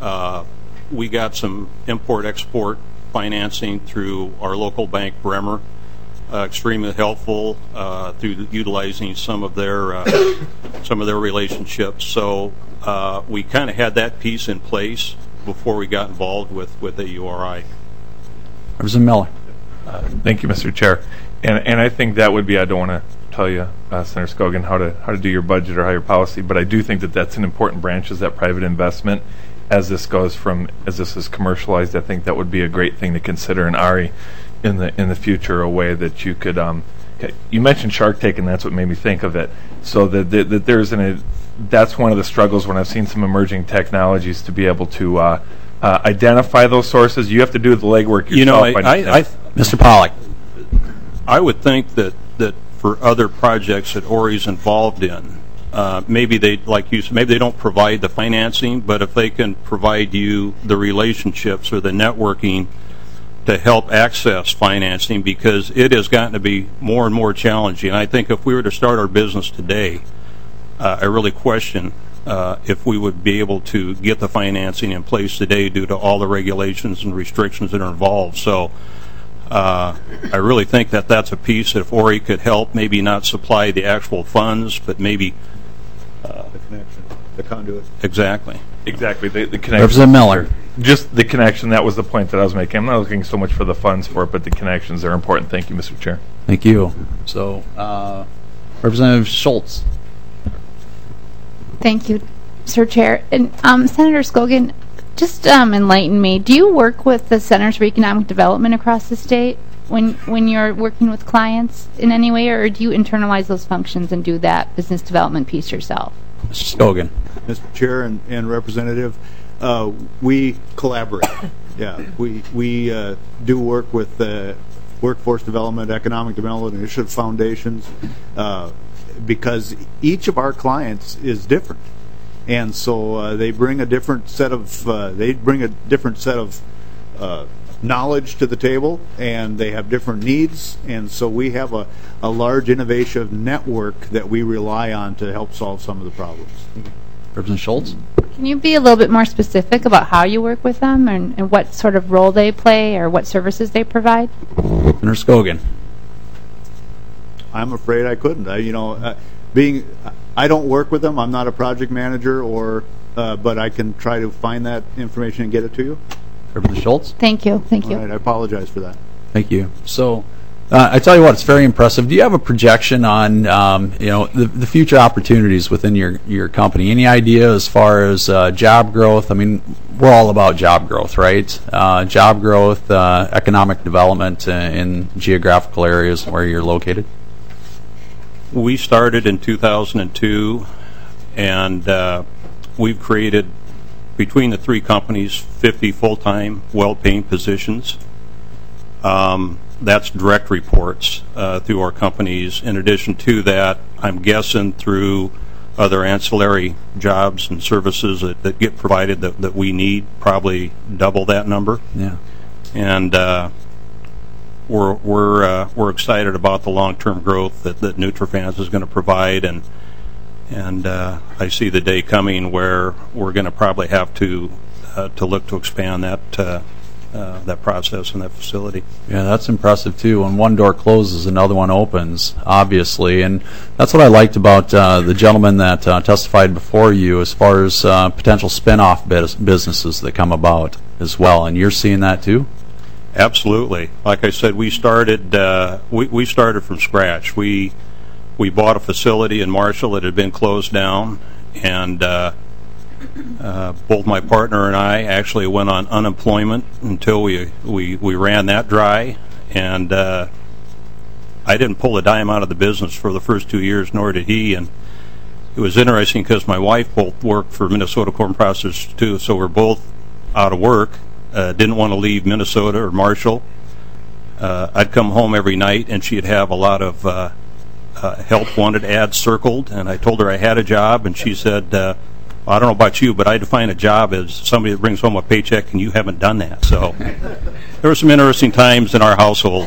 We got some import-export financing through our local bank, Bremer, extremely helpful through utilizing some of their relationships. So we kind of had that piece in place before we got involved with AURI. Representative Miller. Thank you, Mr. Chair. And I think that would be, I don't want to tell you, Senator Scogan, how to do your budget or how your policy, but I do think that that's an important branch, is that private investment. As this is commercialized, I think that would be a great thing to consider in ARI in the future, a way that you could. You mentioned Shark Tank, and that's what made me think of it. So that there's that's one of the struggles when I've seen some emerging technologies to be able to identify those sources. You have to do the legwork yourself. Mr. Pollock. I would think that for other projects that ORI's involved in, maybe they, like you said, maybe they don't provide the financing, but if they can provide you the relationships or the networking to help access financing, because it has gotten to be more and more challenging. And I think if we were to start our business today, I really question if we would be able to get the financing in place today due to all the regulations and restrictions that are involved. So I really think that that's a piece that if ORI could help, maybe not supply the actual funds, but maybe the connection, the conduit. Exactly. The connection. Representative Miller. Just the connection, that was the point that I was making. I'm not looking so much for the funds for it, but the connections are important. Thank you, Mr. Chair. Thank you. So, Representative Schultz. Thank you, Sir Chair. And Senator Scogan, just enlighten me. Do you work with the Centers for Economic Development across the state when you're working with clients in any way, or do you internalize those functions and do that business development piece yourself? Mr. Scogan. Mr. Chair and Representative, we collaborate. Yeah, we do work with Workforce Development, Economic Development Initiative foundations, because each of our clients is different, and so they bring a different set of knowledge to the table, and they have different needs, and so we have a large innovation network that we rely on to help solve some of the problems. Representative Schultz. Can you be a little bit more specific about how you work with them and what sort of role they play or what services they provide? Senator Scogan. I'm afraid I couldn't. I don't work with them. I'm not a project manager, but I can try to find that information and get it to you. Representative Schultz. Thank you. Thank you. All right, I apologize for that. Thank you. So, I tell you what, it's very impressive. Do you have a projection on the future opportunities within your company? Any idea as far as job growth? I mean, we're all about job growth, right? Job growth, economic development in geographical areas where you're located. We started in 2002, and we've created, between the three companies, 50 full-time, well-paying positions. That's direct reports through our companies. In addition to that, I'm guessing through other ancillary jobs and services that get provided that we need, probably double that number. Yeah. And we're excited about the long-term growth that Nutrifans is going to provide, and I see the day coming where we're going to probably have to look to expand that process and that facility. Yeah, that's impressive too. When one door closes, another one opens, obviously, and that's what I liked about the gentleman that testified before you, as far as potential spin-off businesses that come about as well. And you're seeing that too? Absolutely. Like I said, we started we started from scratch. We bought a facility in Marshall that had been closed down, and both my partner and I actually went on unemployment until we ran that dry, and I didn't pull a dime out of the business for the first 2 years, nor did he. And it was interesting because my wife both worked for Minnesota Corn Processors too, so we're both out of work. Didn't want to leave Minnesota or Marshall. I'd come home every night, and she'd have a lot of help wanted ads circled, and I told her I had a job, and she said, I don't know about you, but I define a job as somebody that brings home a paycheck, and you haven't done that. So there were some interesting times in our household.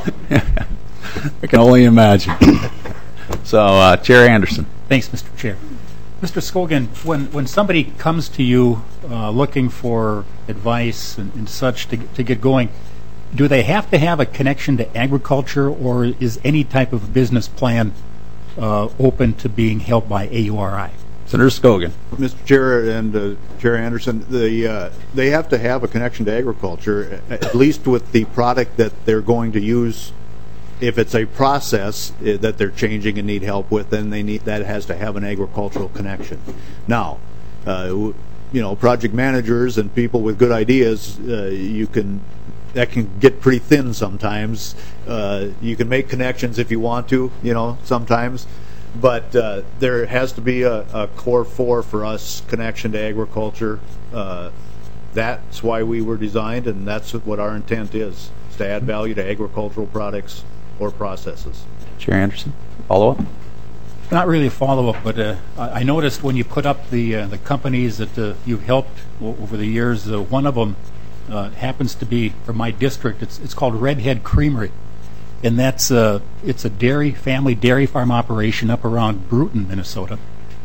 I can only imagine. So, Chair Anderson. Thanks, Mr. Chair. Mr. Scogan, when somebody comes to you looking for advice and such to get going, do they have to have a connection to agriculture, or is any type of business plan open to being helped by AURI? Senator Scogan. Mr. Chair and Chair Anderson, they have to have a connection to agriculture, at least with the product that they're going to use. If it's a process that they're changing and need help with, then that has to have an agricultural connection. Now, project managers and people with good ideas, that can get pretty thin sometimes. You can make connections if you want to, sometimes, but there has to be a core for us connection to agriculture. That's why we were designed, and that's what our intent is to add value to agricultural products or processes. Chair Anderson, follow-up? Not really a follow-up, but I noticed when you put up the companies that you've helped over the years, one of them happens to be from my district. It's called Redhead Creamery, and it's a family dairy farm operation up around Bruton, Minnesota.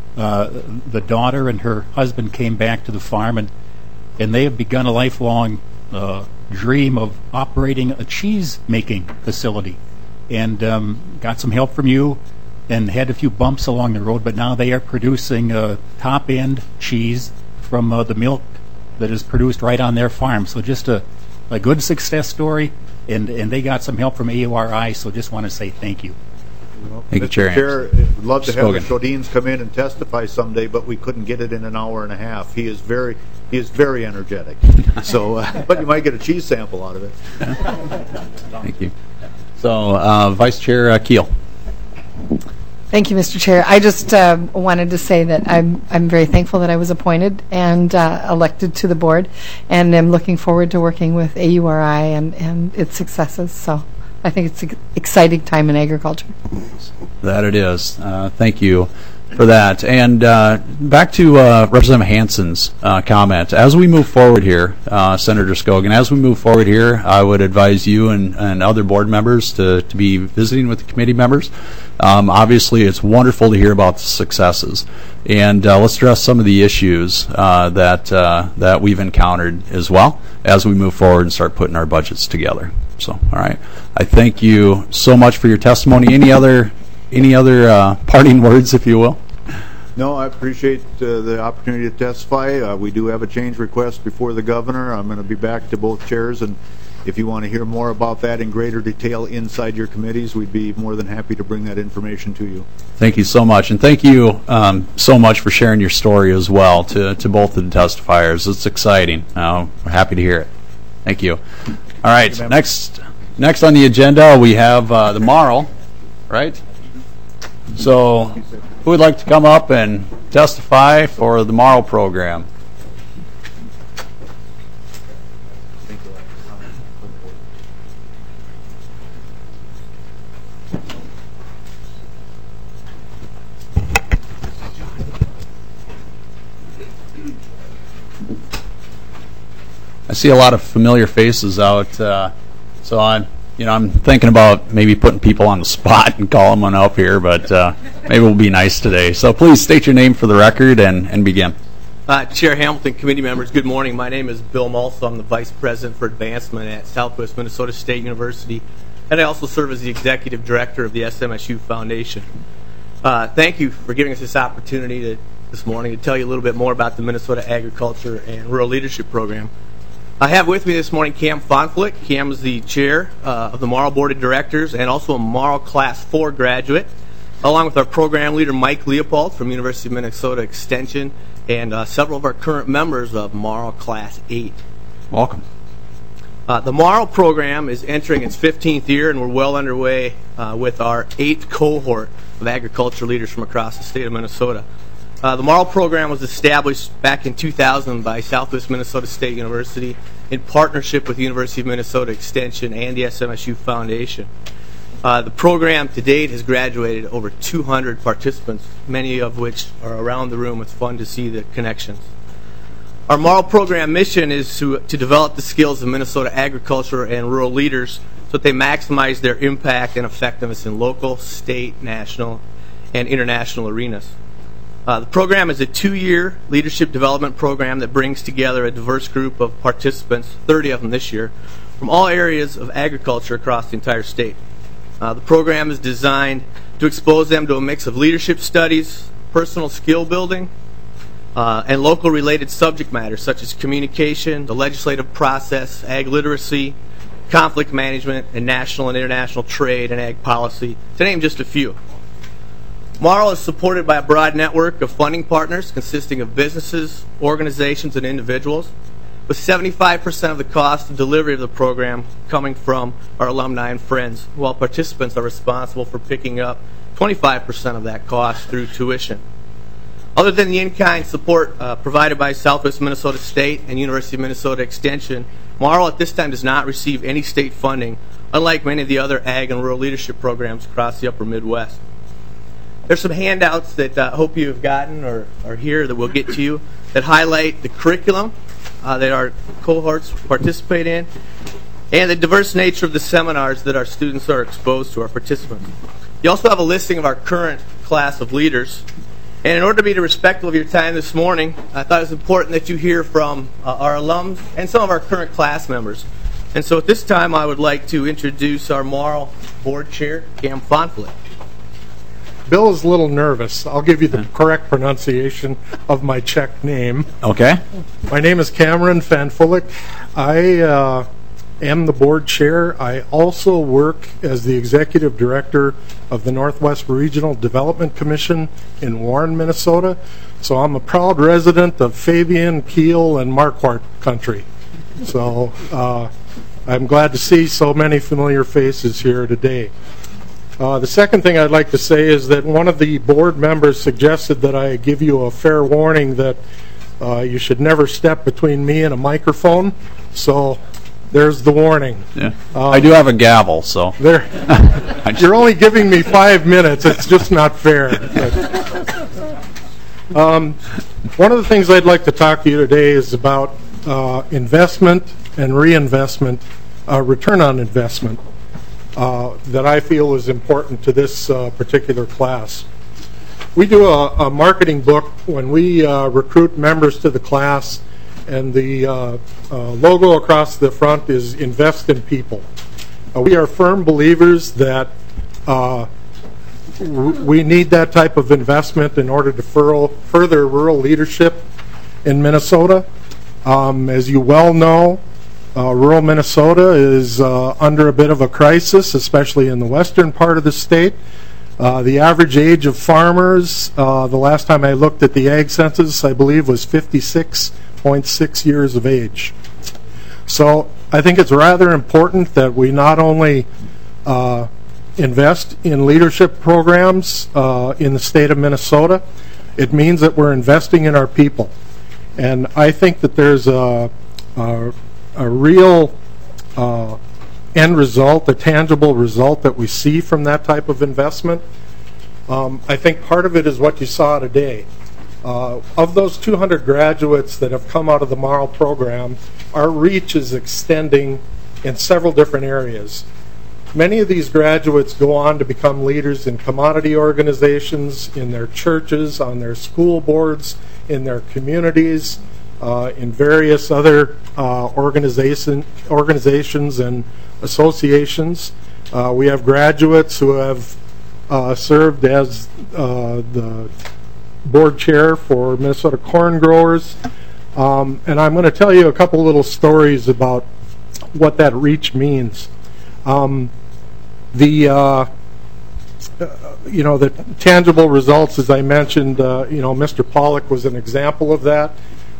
The daughter and her husband came back to the farm, and they have begun a lifelong dream of operating a cheese-making facility, and got some help from you and had a few bumps along the road, but now they are producing top-end cheese from the milk that is produced right on their farm. So just a good success story, and they got some help from AURI, so just want to say thank you. Thank you, Chair. Chair, I'd love to have the Shodines come in and testify someday, but we couldn't get it in an hour and a half. He is very energetic. So, but you might get a cheese sample out of it. Thank you. So, Vice Chair Keel. Thank you, Mr. Chair. I just wanted to say that I'm very thankful that I was appointed and elected to the board, and I'm looking forward to working with AURI and its successes. So I think it's an exciting time in agriculture. That it is. Thank you for that. And back to Representative Hansen's comment. As we move forward here, Senator Scogan, as we move forward here, I would advise you and other board members to be visiting with the committee members. Obviously, it's wonderful to hear about the successes. And let's address some of the issues that we've encountered as well as we move forward and start putting our budgets together. So, all right. I thank you so much for your testimony. Any other parting words, if you will? No, I appreciate the opportunity to testify. We do have a change request before the governor. I'm going to be back to both chairs, and if you want to hear more about that in greater detail inside your committees, we'd be more than happy to bring that information to you. Thank you so much, and thank you so much for sharing your story as well to both of the testifiers. It's exciting. We're happy to hear it. Thank you. All right, next on the agenda we have the Marl, right? So, who would like to come up and testify for the Marl program? I see a lot of familiar faces out, so I'm thinking about maybe putting people on the spot and calling one up here, but maybe we'll be nice today. So please state your name for the record and begin. Chair Hamilton, committee members, good morning. My name is Bill Mulso. I'm the Vice President for Advancement at Southwest Minnesota State University, and I also serve as the Executive Director of the SMSU Foundation. Thank you for giving us this opportunity this morning to tell you a little bit more about the Minnesota Agriculture and Rural Leadership Program. I have with me this morning Cam Fonflick. Cam is the Chair of the Morrill Board of Directors and also a Morrill Class 4 graduate, along with our program leader Mike Leopold from University of Minnesota Extension and several of our current members of Morrill Class 8. Welcome. The Morrill program is entering its 15th year, and we're well underway with our 8th cohort of agriculture leaders from across the state of Minnesota. The Morrill program was established back in 2000 by Southwest Minnesota State University in partnership with the University of Minnesota Extension and the SMSU Foundation. The program to date has graduated over 200 participants, many of which are around the room. It's fun to see the connections. Our Morrill program mission is to develop the skills of Minnesota agriculture and rural leaders so that they maximize their impact and effectiveness in local, state, national, and international arenas. The program is a 2-year leadership development program that brings together a diverse group of participants, 30 of them this year, from all areas of agriculture across the entire state. The program is designed to expose them to a mix of leadership studies, personal skill building, and local related subject matters such as communication, the legislative process, ag literacy, conflict management, and national and international trade and ag policy, to name just a few. Morrill is supported by a broad network of funding partners consisting of businesses, organizations, and individuals, with 75% of the cost of delivery of the program coming from our alumni and friends, while participants are responsible for picking up 25% of that cost through tuition. Other than the in-kind support provided by Southwest Minnesota State and University of Minnesota Extension, Morrill at this time does not receive any state funding, unlike many of the other ag and rural leadership programs across the upper Midwest. There's some handouts that I hope you have gotten or are here that we'll get to you that highlight the curriculum that our cohorts participate in and the diverse nature of the seminars that our students are exposed to, our participants. You also have a listing of our current class of leaders. And in order to be respectful of your time this morning, I thought it was important that you hear from our alums and some of our current class members. And so at this time, I would like to introduce our Morrill Board Chair, Cam Fonflick. Bill is a little nervous. I'll give you the correct pronunciation of my Czech name. Okay. My name is Cameron Fonflick. I am the board chair. I also work as the executive director of the Northwest Regional Development Commission in Warren, Minnesota. So I'm a proud resident of Fabian, Kiel, and Marquardt country. So I'm glad to see so many familiar faces here today. The second thing I'd like to say is that one of the board members suggested that I give you a fair warning that you should never step between me and a microphone. So there's the warning. Yeah. I do have a gavel, so. You're only giving me 5 minutes. It's just not fair. One of the things I'd like to talk to you today is about investment and reinvestment, return on investment, that I feel is important to this particular class. We do a marketing book when we recruit members to the class, and the logo across the front is Invest in People. We are firm believers that we need that type of investment in order to further rural leadership in Minnesota. As you well know, rural Minnesota is under a bit of a crisis, especially in the western part of the state. The average age of farmers, the last time I looked at the ag census, I believe was 56.6 years of age. So I think it's rather important that we not only invest in leadership programs in the state of Minnesota, it means that we're investing in our people. And I think that there's a real end result, a tangible result that we see from that type of investment. I think part of it is what you saw today. Of those 200 graduates that have come out of the Morrill program, our reach is extending in several different areas. Many of these graduates go on to become leaders in commodity organizations, in their churches, on their school boards, in their communities, in various other organizations and associations. We have graduates who have served as the board chair for Minnesota Corn Growers. And I'm going to tell you a couple little stories about what that reach means. The tangible results, as I mentioned, Mr. Pollock was an example of that.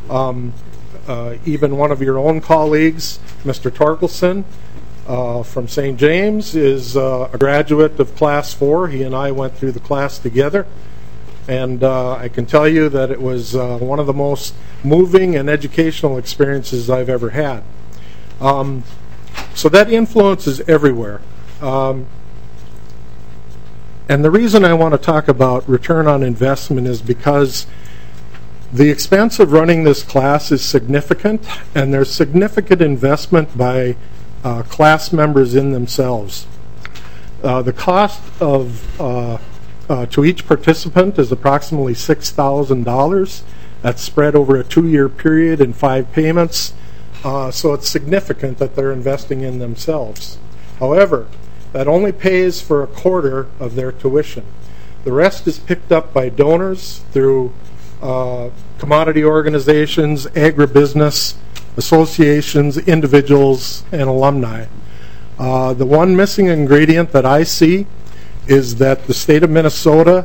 Even one of your own colleagues, Mr. Torkelson, from St. James, is a graduate of Class 4. He and I went through the class together. And I can tell you that it was one of the most moving and educational experiences I've ever had. So that influence is everywhere. And the reason I want to talk about return on investment is because the expense of running this class is significant, and there's significant investment by class members in themselves. The cost of to each participant is approximately $6,000. That's spread over a 2-year period in 5 payments. So it's significant that they're investing in themselves. However, that only pays for a quarter of their tuition. The rest is picked up by donors through commodity organizations, agribusiness, associations, individuals, and alumni. The one missing ingredient that I see is that the state of Minnesota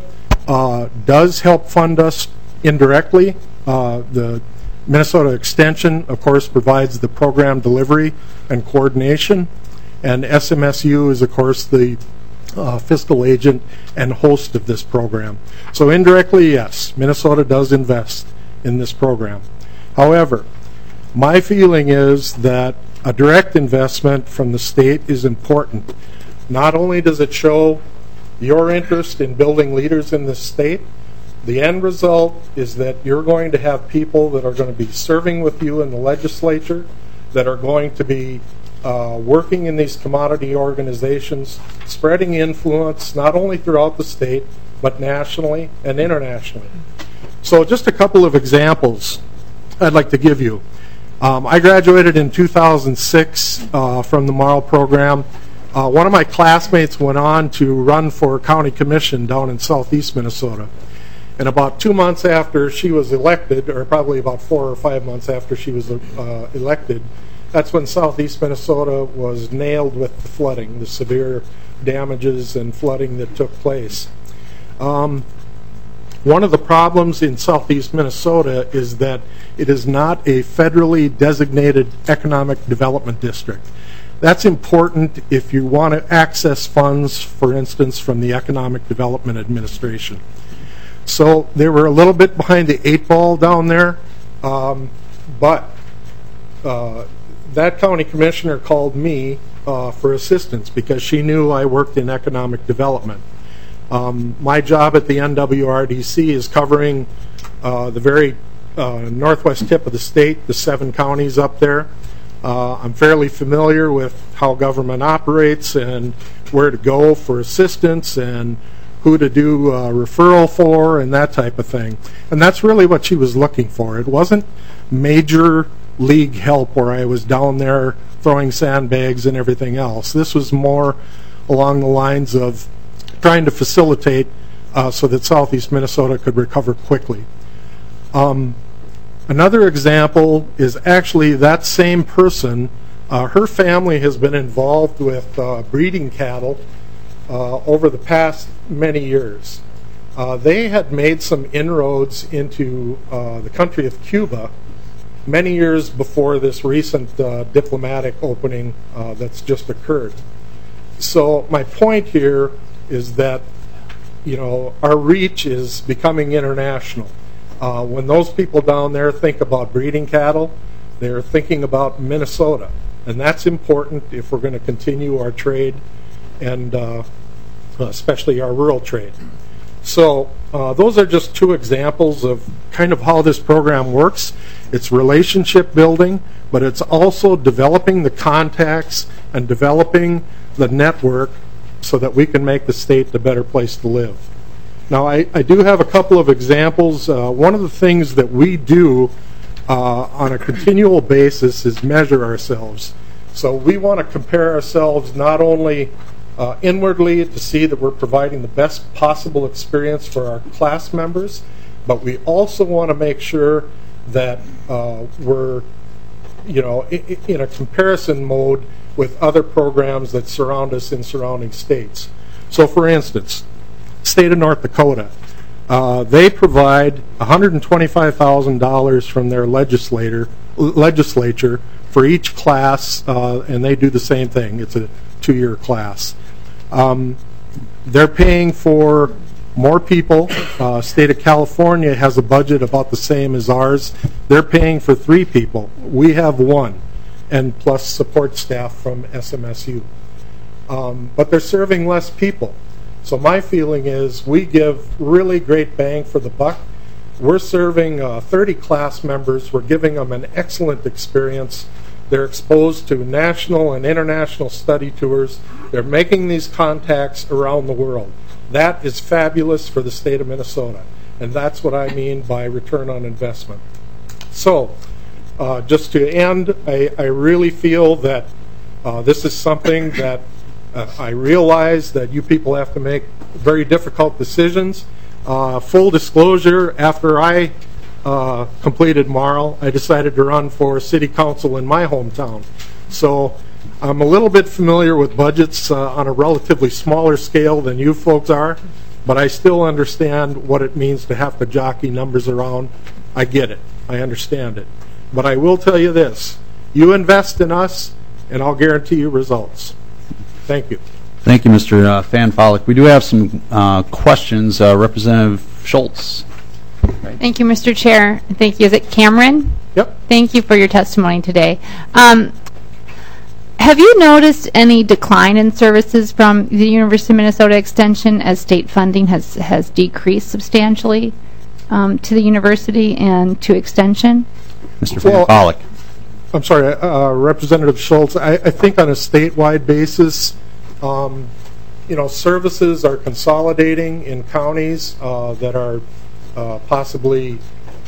does help fund us indirectly. The Minnesota Extension, of course, provides the program delivery and coordination, and SMSU is, of course, the fiscal agent and host of this program. So indirectly, yes, Minnesota does invest in this program. However, my feeling is that a direct investment from the state is important. Not only does it show your interest in building leaders in this state, the end result is that you're going to have people that are going to be serving with you in the legislature, that are going to be working in these commodity organizations, spreading influence not only throughout the state, but nationally and internationally. So just a couple of examples I'd like to give you. I graduated in 2006 from the Morrow program. One of my classmates went on to run for county commission down in southeast Minnesota. And about 2 months after she was elected, or probably about 4 or 5 months after she was elected, that's when southeast Minnesota was nailed with the flooding, the severe damages and flooding that took place. One of the problems in southeast Minnesota is that it is not a federally designated economic development district. That's important if you want to access funds, for instance, from the Economic Development Administration. So they were a little bit behind the 8 ball down there, but that county commissioner called me for assistance because she knew I worked in economic development. My job at the NWRDC is covering the very northwest tip of the state, the 7 counties up there. I'm fairly familiar with how government operates and where to go for assistance and who to do referral for and that type of thing. And that's really what she was looking for. It wasn't major league help where I was down there throwing sandbags and everything else. This was more along the lines of trying to facilitate so that southeast Minnesota could recover quickly. Another example is actually that same person. Her family has been involved with breeding cattle over the past many years. They had made some inroads into the country of Cuba many years before this recent diplomatic opening that's just occurred. So my point here is that, you know, our reach is becoming international. When those people down there think about breeding cattle, they're thinking about Minnesota. And that's important if we're going to continue our trade and especially our rural trade. So those are just two examples of kind of how this program works. It's relationship building, but it's also developing the contacts and developing the network so that we can make the state the better place to live. Now, I do have a couple of examples. One of the things that we do on a continual basis is measure ourselves. So we want to compare ourselves not only inwardly to see that we're providing the best possible experience for our class members, but we also want to make sure that we're, in a comparison mode with other programs that surround us in surrounding states. So, for instance, state of North Dakota, they provide $125,000 from their legislature for each class, and they do the same thing. It's a 2-year class. They're paying for more people. State of California has a budget about the same as ours. They're paying for 3 people. We have 1, and plus support staff from SMSU. But they're serving less people. So my feeling is we give really great bang for the buck. We're serving 30 class members. We're giving them an excellent experience. They're exposed to national and international study tours. They're making these contacts around the world. That is fabulous for the state of Minnesota. And that's what I mean by return on investment. So, just to end, I really feel that this is something that I realize that you people have to make very difficult decisions. Full disclosure, after I completed Marl, I decided to run for city council in my hometown. So I'm a little bit familiar with budgets on a relatively smaller scale than you folks are, but I still understand what it means to have to jockey numbers around. I get it. I understand it. But I will tell you this. You invest in us, and I'll guarantee you results. Thank you. Thank you, Mr. Fanfolic. We do have some questions. Representative Schultz. Thank you, Mr. Chair. Thank you. Is it Cameron? Yep. Thank you for your testimony today. Have you noticed any decline in services from the University of Minnesota Extension as state funding has decreased substantially to the university and to Extension? Mr. Fanfolic. I'm sorry, Representative Schultz. I think on a statewide basis, services are consolidating in counties that are possibly,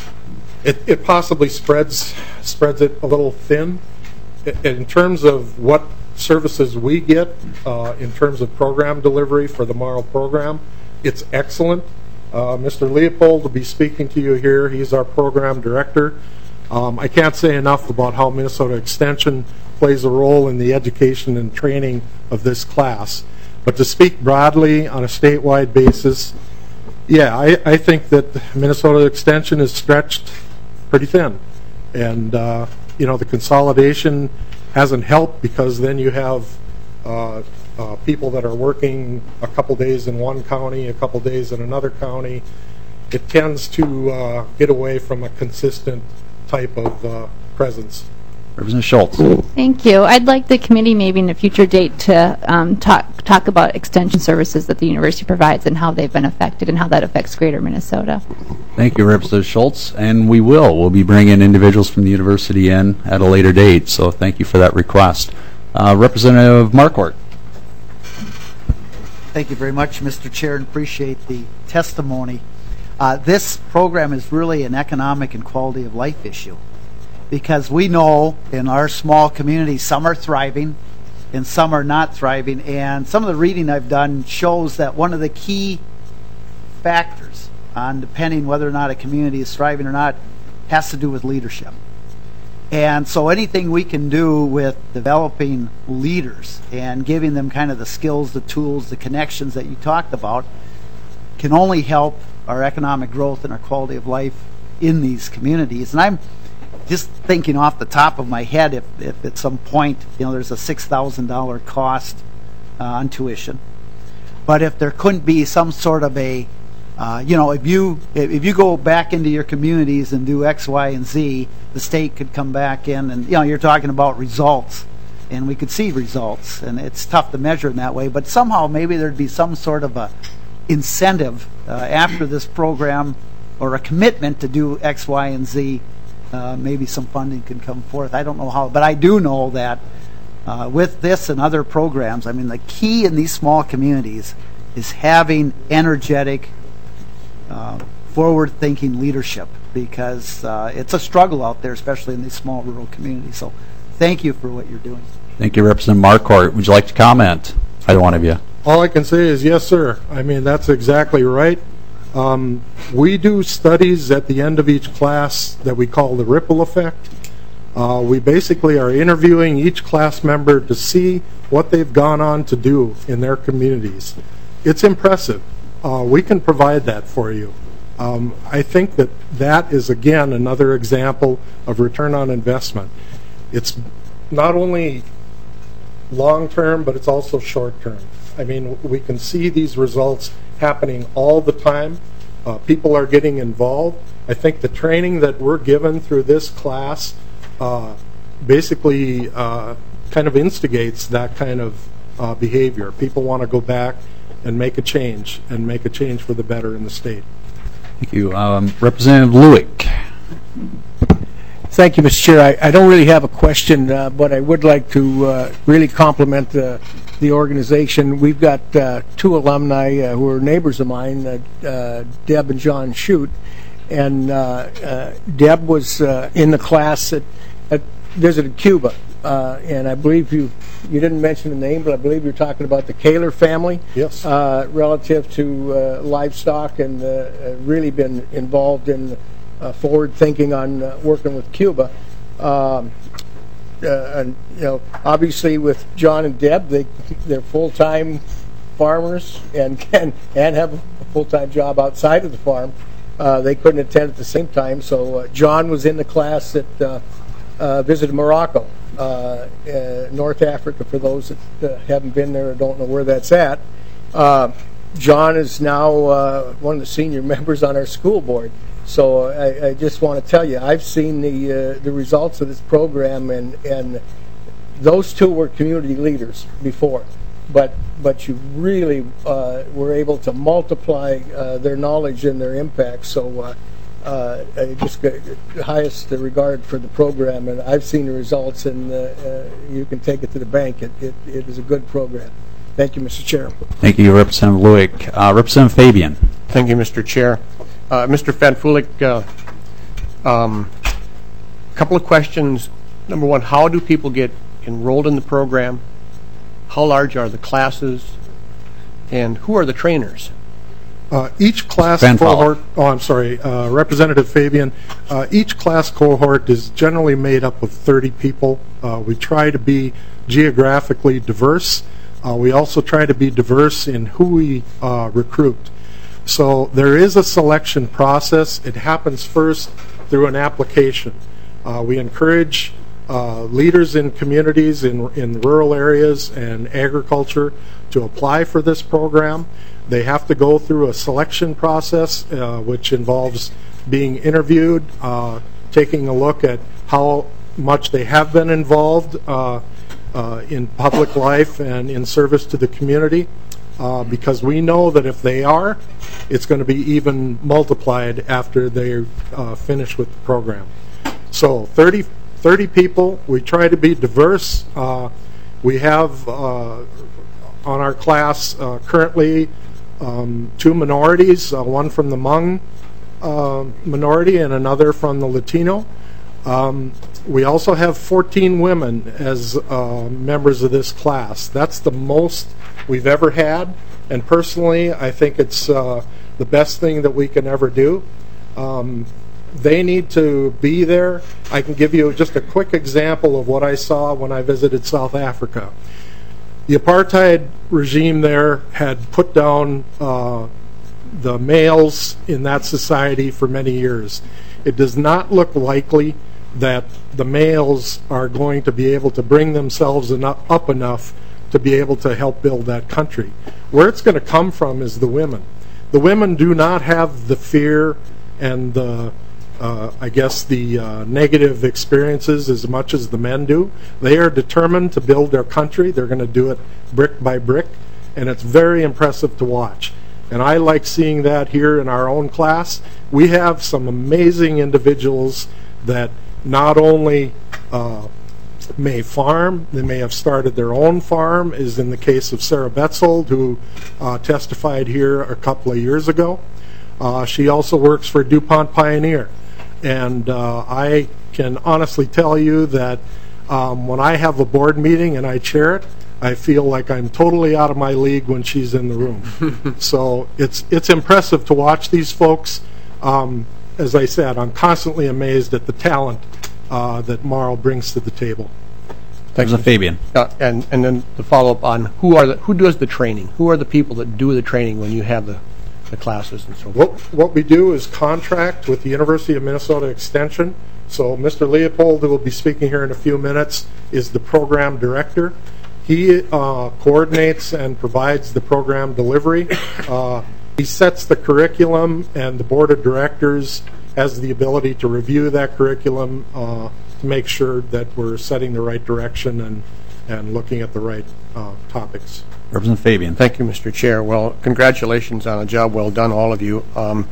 it possibly spreads it a little thin. In terms of what services we get in terms of program delivery for the Marl program, it's excellent. Mr. Leopold will be speaking to you here. He's our program director. I can't say enough about how Minnesota Extension plays a role in the education and training of this class. But to speak broadly on a statewide basis, yeah, I think that Minnesota Extension is stretched pretty thin. And, the consolidation hasn't helped because then you have people that are working a couple days in one county, a couple days in another county. It tends to get away from a consistent type of presence. Representative Schultz. Thank you. I'd like the committee maybe in a future date to talk about extension services that the university provides and how they've been affected and how that affects greater Minnesota. Thank you, Representative Schultz. And we will. We'll be bringing individuals from the university in at a later date, so thank you for that request. Representative Marquardt. Thank you very much, Mr. Chair, and appreciate the testimony. This program is really an economic and quality of life issue, because we know in our small community some are thriving and some are not thriving, and some of the reading I've done shows that one of the key factors on depending whether or not a community is thriving or not has to do with leadership. And so anything we can do with developing leaders and giving them kind of the skills, the tools, the connections that you talked about can only help our economic growth and our quality of life in these communities. And I'm just thinking off the top of my head, if at some point there's a $6,000 cost on tuition, but if there couldn't be some sort of a if you go back into your communities and do X, Y, and Z, the state could come back in and you're talking about results, and we could see results, and it's tough to measure in that way. But somehow maybe there'd be some sort of a incentive after this program, or a commitment to do X, Y, and Z, maybe some funding can come forth. I don't know how, but I do know that with this and other programs, I mean, the key in these small communities is having energetic, forward-thinking leadership, because it's a struggle out there, especially in these small rural communities. So thank you for what you're doing. Thank you, Representative Marquardt. Would you like to comment, either one of you? All I can say is yes, sir. I mean, that's exactly right. We do studies at the end of each class that we call the ripple effect. We basically are interviewing each class member to see what they've gone on to do in their communities. It's impressive. We can provide that for you. I think that that is, again, another example of return on investment. It's not only long-term, but it's also short-term. I mean, we can see these results happening all the time. People are getting involved. I think the training that we're given through this class basically kind of instigates that kind of behavior. People want to go back and make a change for the better in the state. Thank you. Representative Lueck. Thank you, Mr. Chair. I don't really have a question, but I would like to really compliment the organization. We've got two alumni who are neighbors of mine, Deb and John Shute. And Deb was in the class that visited Cuba. And I believe you didn't mention the name, but I believe you're talking about the Kaler family. Yes. Relative to livestock, and really been involved in forward thinking on working with Cuba. And obviously with John and Deb, they're full-time farmers and have a full-time job outside of the farm. They couldn't attend at the same time, so John was in the class that visited Morocco, North Africa, for those that haven't been there or don't know where that's at. John is now one of the senior members on our school board. So I just want to tell you, I've seen the results of this program, and those two were community leaders before, but you really were able to multiply their knowledge and their impact. So I just got the highest regard for the program, and I've seen the results, and you can take it to the bank. It is a good program. Thank you, Mr. Chair. Thank you, Representative Lueck. Representative Fabian. Thank you, Mr. Chair. Mr. Fanfulik, a couple of questions. Number one, how do people get enrolled in the program? How large are the classes? And who are the trainers? Each class cohort, Representative Fabian, each class cohort is generally made up of 30 people. We try to be geographically diverse. We also try to be diverse in who we recruit. So there is a selection process. It happens first through an application. We encourage leaders in communities in rural areas and agriculture to apply for this program. They have to go through a selection process, which involves being interviewed, taking a look at how much they have been involved in public life and in service to the community. Because we know that if they are, it's going to be even multiplied after they're finished with the program. So 30 people. We try to be diverse. We have on our class currently 2 minorities, one from the Hmong minority and another from the Latino. We also have 14 women as members of this class. That's the most we've ever had, and personally I think it's the best thing that we can ever do. They need to be there. I can give you just a quick example of what I saw when I visited South Africa. The apartheid regime there had put down the males in that society for many years. It does not look likely that the males are going to be able to bring themselves up enough to be able to help build that country. Where it's going to come from is the women. The women do not have the fear and the negative experiences as much as the men do. They are determined to build their country. They're going to do it brick by brick, and it's very impressive to watch. and I like seeing that here in our own class. We have some amazing individuals that not only may farm, they may have started their own farm, as in the case of Sarah Betzold, who testified here a couple of years ago. She also works for DuPont Pioneer. And I can honestly tell you that when I have a board meeting and I chair it, I feel like I'm totally out of my league when she's in the room. So it's impressive to watch these folks. As I said, I'm constantly amazed at the talent that Marl brings to the table. Thanks, Fabian. And then the follow-up on who does the training? Who are the people that do the training when you have the classes and so forth? What we do is contract with the University of Minnesota Extension. So Mr. Leopold, who will be speaking here in a few minutes, is the program director. He coordinates and provides the program delivery. He sets the curriculum, and the board of directors has the ability to review that curriculum to make sure that we're setting the right direction and looking at the right topics. Representative Fabian. Thank you, Mr. Chair. Well, congratulations on a job well done, all of you.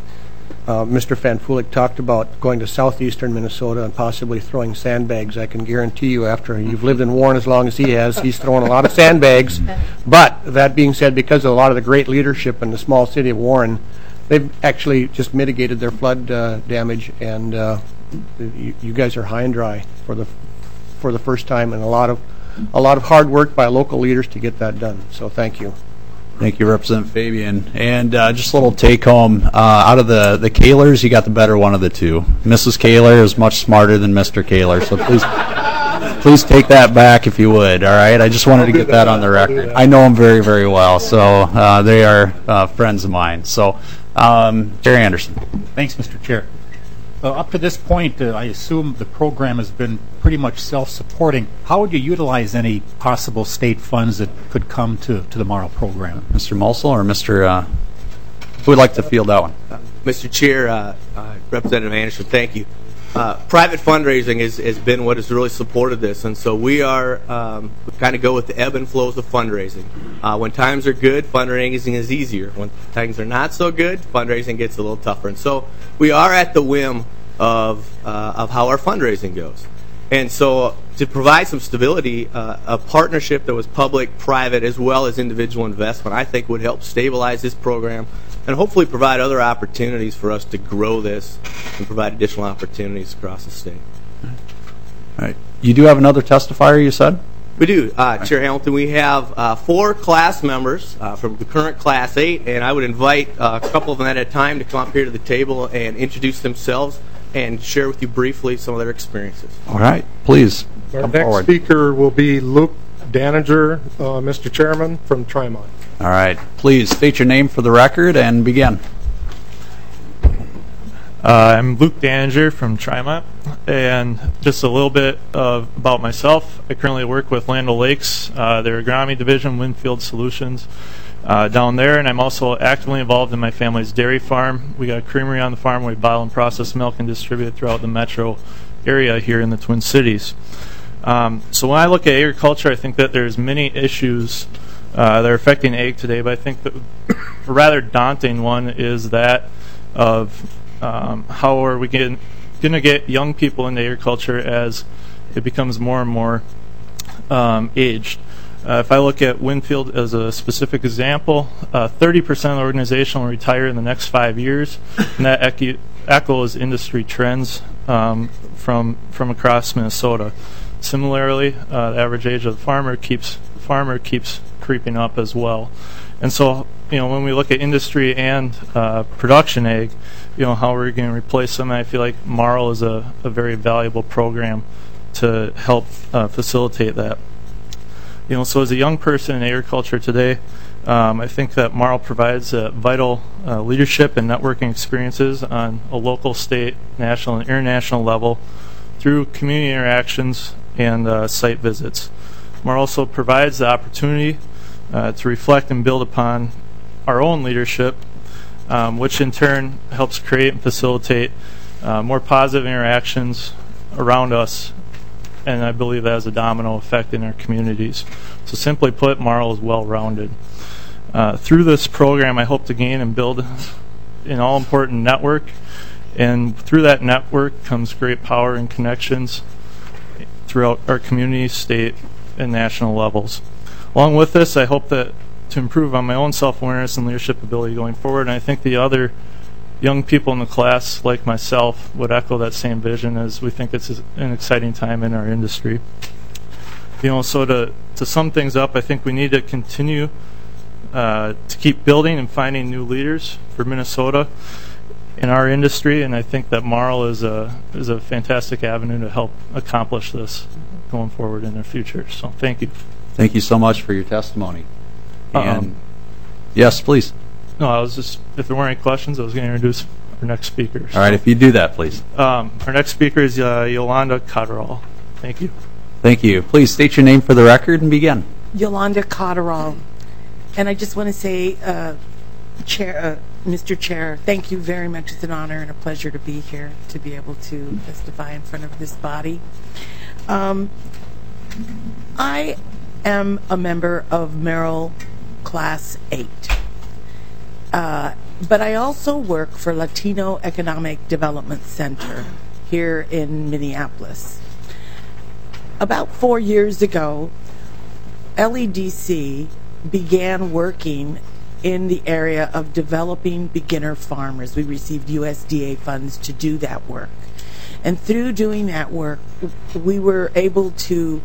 Mr. Fanfulik talked about going to southeastern Minnesota and possibly throwing sandbags. I can guarantee you, after you've lived in Warren as long as he has, he's thrown a lot of sandbags. But that being said, because of a lot of the great leadership in the small city of Warren, they've actually just mitigated their flood damage, and you guys are high and dry for the first time, and a lot of hard work by local leaders to get that done. So thank you. Thank you, Representative Fabian. And just a little take-home, out of the Kahlers, you got the better one of the two. Mrs. Kahler is much smarter than Mr. Kahler, so please take that back if you would, all right? I just wanted to get that on the record. I know them very, very well, so they are friends of mine. So, Jerry Anderson. Thanks, Mr. Chair. Up to this point, I assume the program has been pretty much self-supporting. How would you utilize any possible state funds that could come to the Marl program? Mr. Mulsel or Mr. Who would like to field that one? Mr. Chair, Representative Anderson, thank you. Private fundraising has been what has really supported this, and so we kind of go with the ebb and flows of fundraising. When times are good, fundraising is easier. When times are not so good, fundraising gets a little tougher. And so we are at the whim of how our fundraising goes. And so to provide some stability, a partnership that was public, private, as well as individual investment, I think would help stabilize this program and hopefully provide other opportunities for us to grow this and provide additional opportunities across the state. All right. You do have another testifier, you said? We do. Chair Hamilton, we have 4 class members from the current Class 8, and I would invite a couple of them at a time to come up here to the table and introduce themselves and share with you briefly some of their experiences. All right. Please Our come next forward. speaker will be Luke Daninger, Mr. Chairman, from Trimont. All right. Please state your name for the record and begin. I'm Luke Daninger from Trimont, and just a little bit about myself. I currently work with Land O'Lakes, their agronomy division, Winfield Solutions, down there, and I'm also actively involved in my family's dairy farm. We got a creamery on the farm where we bottle and process milk and distribute it throughout the metro area here in the Twin Cities. So when I look at agriculture, I think that there's many issues that are affecting ag today, but I think that a rather daunting one is that of how are we going to get young people into agriculture as it becomes more and more aged. If I look at Winfield as a specific example, 30% of the organization will retire in the next 5 years, and that echoes industry trends from across Minnesota. Similarly, the average age of the farmer keeps creeping up as well. And so, when we look at industry and production ag, how we're going to replace them, I feel like Marl is a very valuable program to help facilitate that. So as a young person in agriculture today, I think that Marl provides vital leadership and networking experiences on a local, state, national, and international level through community interactions and site visits. Marl also provides the opportunity to reflect and build upon our own leadership, which in turn helps create and facilitate more positive interactions around us, and I believe that has a domino effect in our communities. So simply put, Marl is well-rounded. Through this program, I hope to gain and build an all-important network, and through that network comes great power and connections throughout our community, state, and national levels. Along with this, I hope that to improve on my own self-awareness and leadership ability going forward, and I think the other young people in the class, like myself, would echo that same vision, as we think it's an exciting time in our industry. So to sum things up, I think we need to continue to keep building and finding new leaders for Minnesota in our industry, and I think that Marl is a fantastic avenue to help accomplish this going forward in the future. So thank you. Thank you so much for your testimony. And yes, please. No, I was just, if there weren't any questions, I was going to introduce our next speaker. All right, if you do that, please. Our next speaker is Yolanda Cotterall. Thank you. Thank you. Please state your name for the record and begin. Yolanda Cotterall. And I just want to say, Mr. Chair, thank you very much. It's an honor and a pleasure to be here, to be able to testify in front of this body. I am a member of Merrill Class 8. But I also work for Latino Economic Development Center here in Minneapolis. About 4 years ago, LEDC began working in the area of developing beginner farmers. We received USDA funds to do that work. And through doing that work, we were able to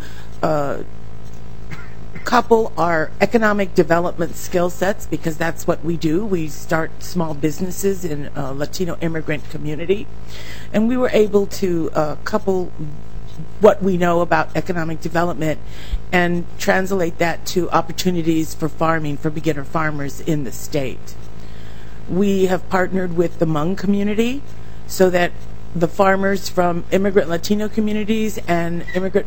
couple our economic development skill sets, because that's what we do. We start small businesses in a Latino immigrant community. And we were able to couple what we know about economic development and translate that to opportunities for farming for beginner farmers in the state. We have partnered with the Hmong community so that the farmers from immigrant Latino communities and immigrant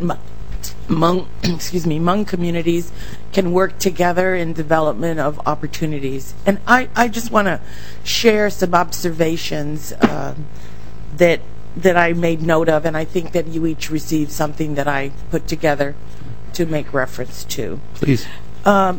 Hmong communities can work together in development of opportunities. And I just want to share some observations that I made note of, and I think that you each received something that I put together to make reference to. Please. As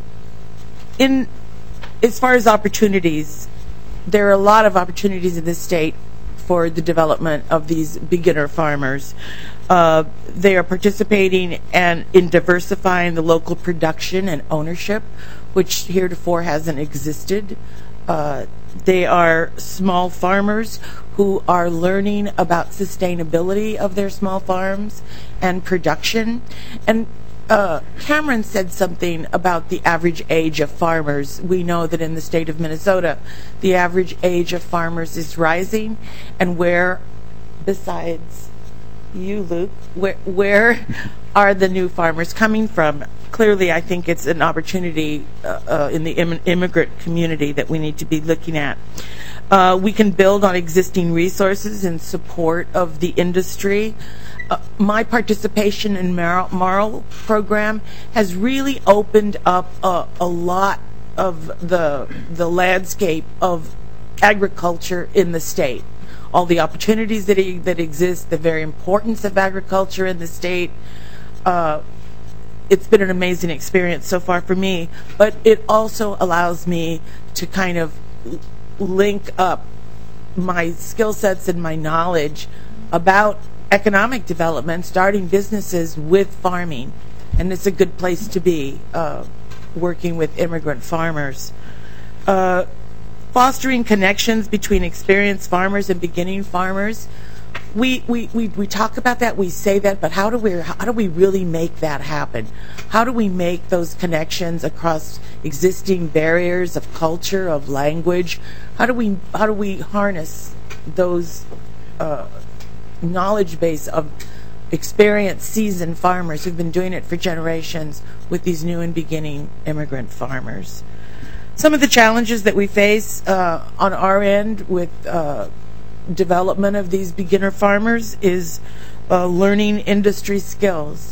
far as opportunities, there are a lot of opportunities in this state for the development of these beginner farmers. They are participating in diversifying the local production and ownership, which heretofore hasn't existed. They are small farmers who are learning about sustainability of their small farms and production. And Cameron said something about the average age of farmers. We know that in the state of Minnesota, the average age of farmers is rising. And where, besides you, Luke, where are the new farmers coming from? Clearly, I think it's an opportunity in the immigrant community that we need to be looking at. We can build on existing resources in support of the industry. My participation in Marl program has really opened up a lot of the landscape of agriculture in the state. All the opportunities that exist, the very importance of agriculture in the state. It's been an amazing experience so far for me, but it also allows me to kind of link up my skill sets and my knowledge about economic development, starting businesses with farming. And it's a good place to be, working with immigrant farmers. Fostering connections between experienced farmers and beginning farmers. We talk about that, we say that, but how do we really make that happen? How do we make those connections across existing barriers of culture, of language? How do we harness those knowledge base of experienced, seasoned farmers who've been doing it for generations with these new and beginning immigrant farmers? Some of the challenges that we face on our end with development of these beginner farmers is learning industry skills.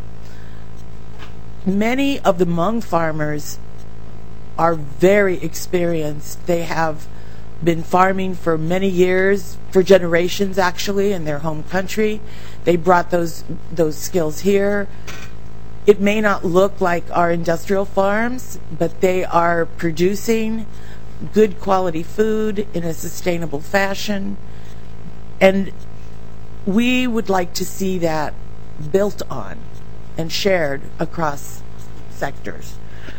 Many of the Hmong farmers are very experienced. They have been farming for many years, for generations actually, in their home country. They brought those skills here. It may not look like our industrial farms, but they are producing good quality food in a sustainable fashion. And we would like to see that built on and shared across sectors.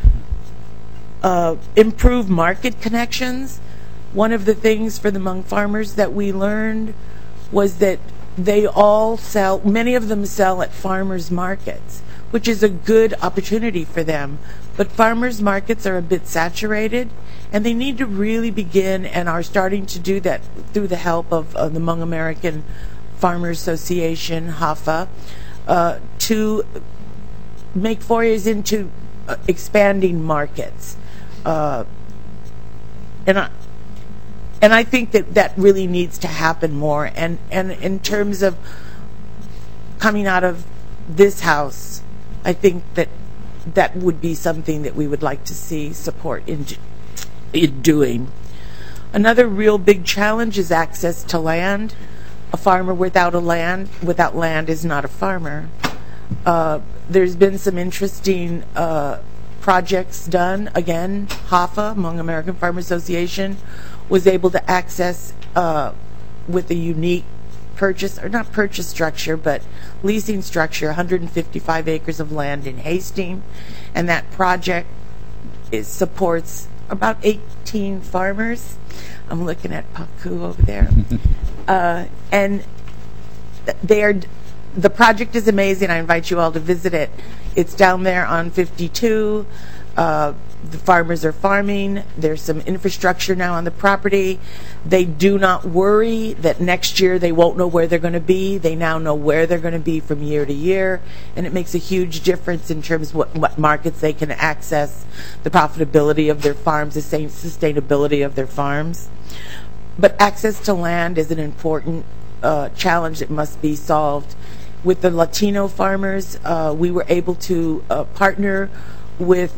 Improve market connections. One of the things for the Hmong farmers that we learned was that they all sell, many of them sell at farmers markets, which is a good opportunity for them. But farmers markets are a bit saturated, and they need to really begin and are starting to do that through the help of the Hmong American Farmers Association, HAFA, to make forays into expanding markets. And I think that really needs to happen more. And in terms of coming out of this house, I think that would be something that we would like to see support in doing. Another real big challenge is access to land. A farmer without land is not a farmer. There's been some interesting projects done. Again, HAFA, Hmong American Farmers Association, was able to access with a unique not purchase structure, but leasing structure, 155 acres of land in Hastings, and that project supports about 18 farmers. I'm looking at Paku over there. And the project is amazing. I invite you all to visit it. It's down there on 52. The farmers are farming. There's some infrastructure now on the property. They do not worry that next year they won't know where they're going to be. They now know where they're going to be from year to year, and it makes a huge difference in terms of what markets they can access, the profitability of their farms, the same sustainability of their farms. But access to land is an important challenge that must be solved. With the Latino farmers, we were able to partner with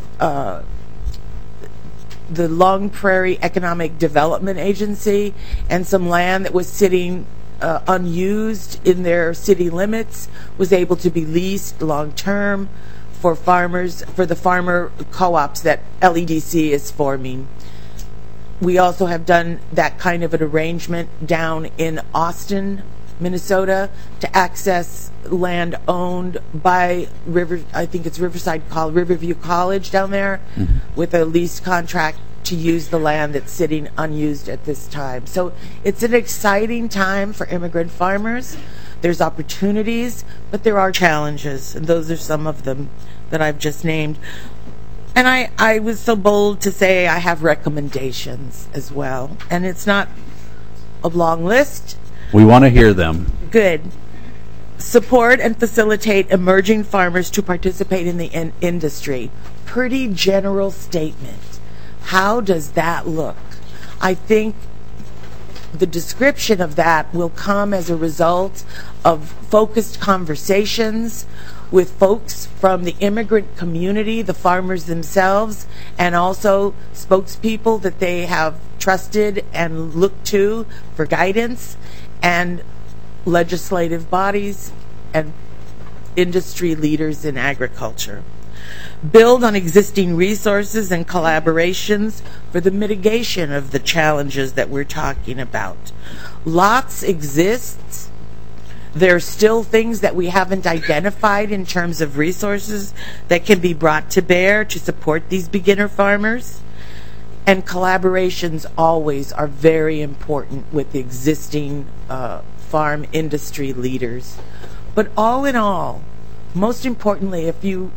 the Long Prairie Economic Development Agency, and some land that was sitting unused in their city limits was able to be leased long term for farmers, for the farmer co-ops that LEDC is forming. We also have done that kind of an arrangement down in Austin, Minnesota, to access land owned by Riverview College down there, with a lease contract to use the land that's sitting unused at this time. So it's an exciting time for immigrant farmers. There's opportunities, but there are challenges, and those are some of them that I've just named. And I was so bold to say I have recommendations as well, and it's not a long list. We want to hear them. Good. Support and facilitate emerging farmers to participate in the industry. Pretty general statement. How does that look? I think the description of that will come as a result of focused conversations with folks from the immigrant community, the farmers themselves, and also spokespeople that they have trusted and looked to for guidance, and legislative bodies and industry leaders in agriculture. Build on existing resources and collaborations for the mitigation of the challenges that we're talking about. Lots exists. There are still things that we haven't identified in terms of resources that can be brought to bear to support these beginner farmers. And collaborations always are very important with the existing farm industry leaders. But all in all, most importantly, if you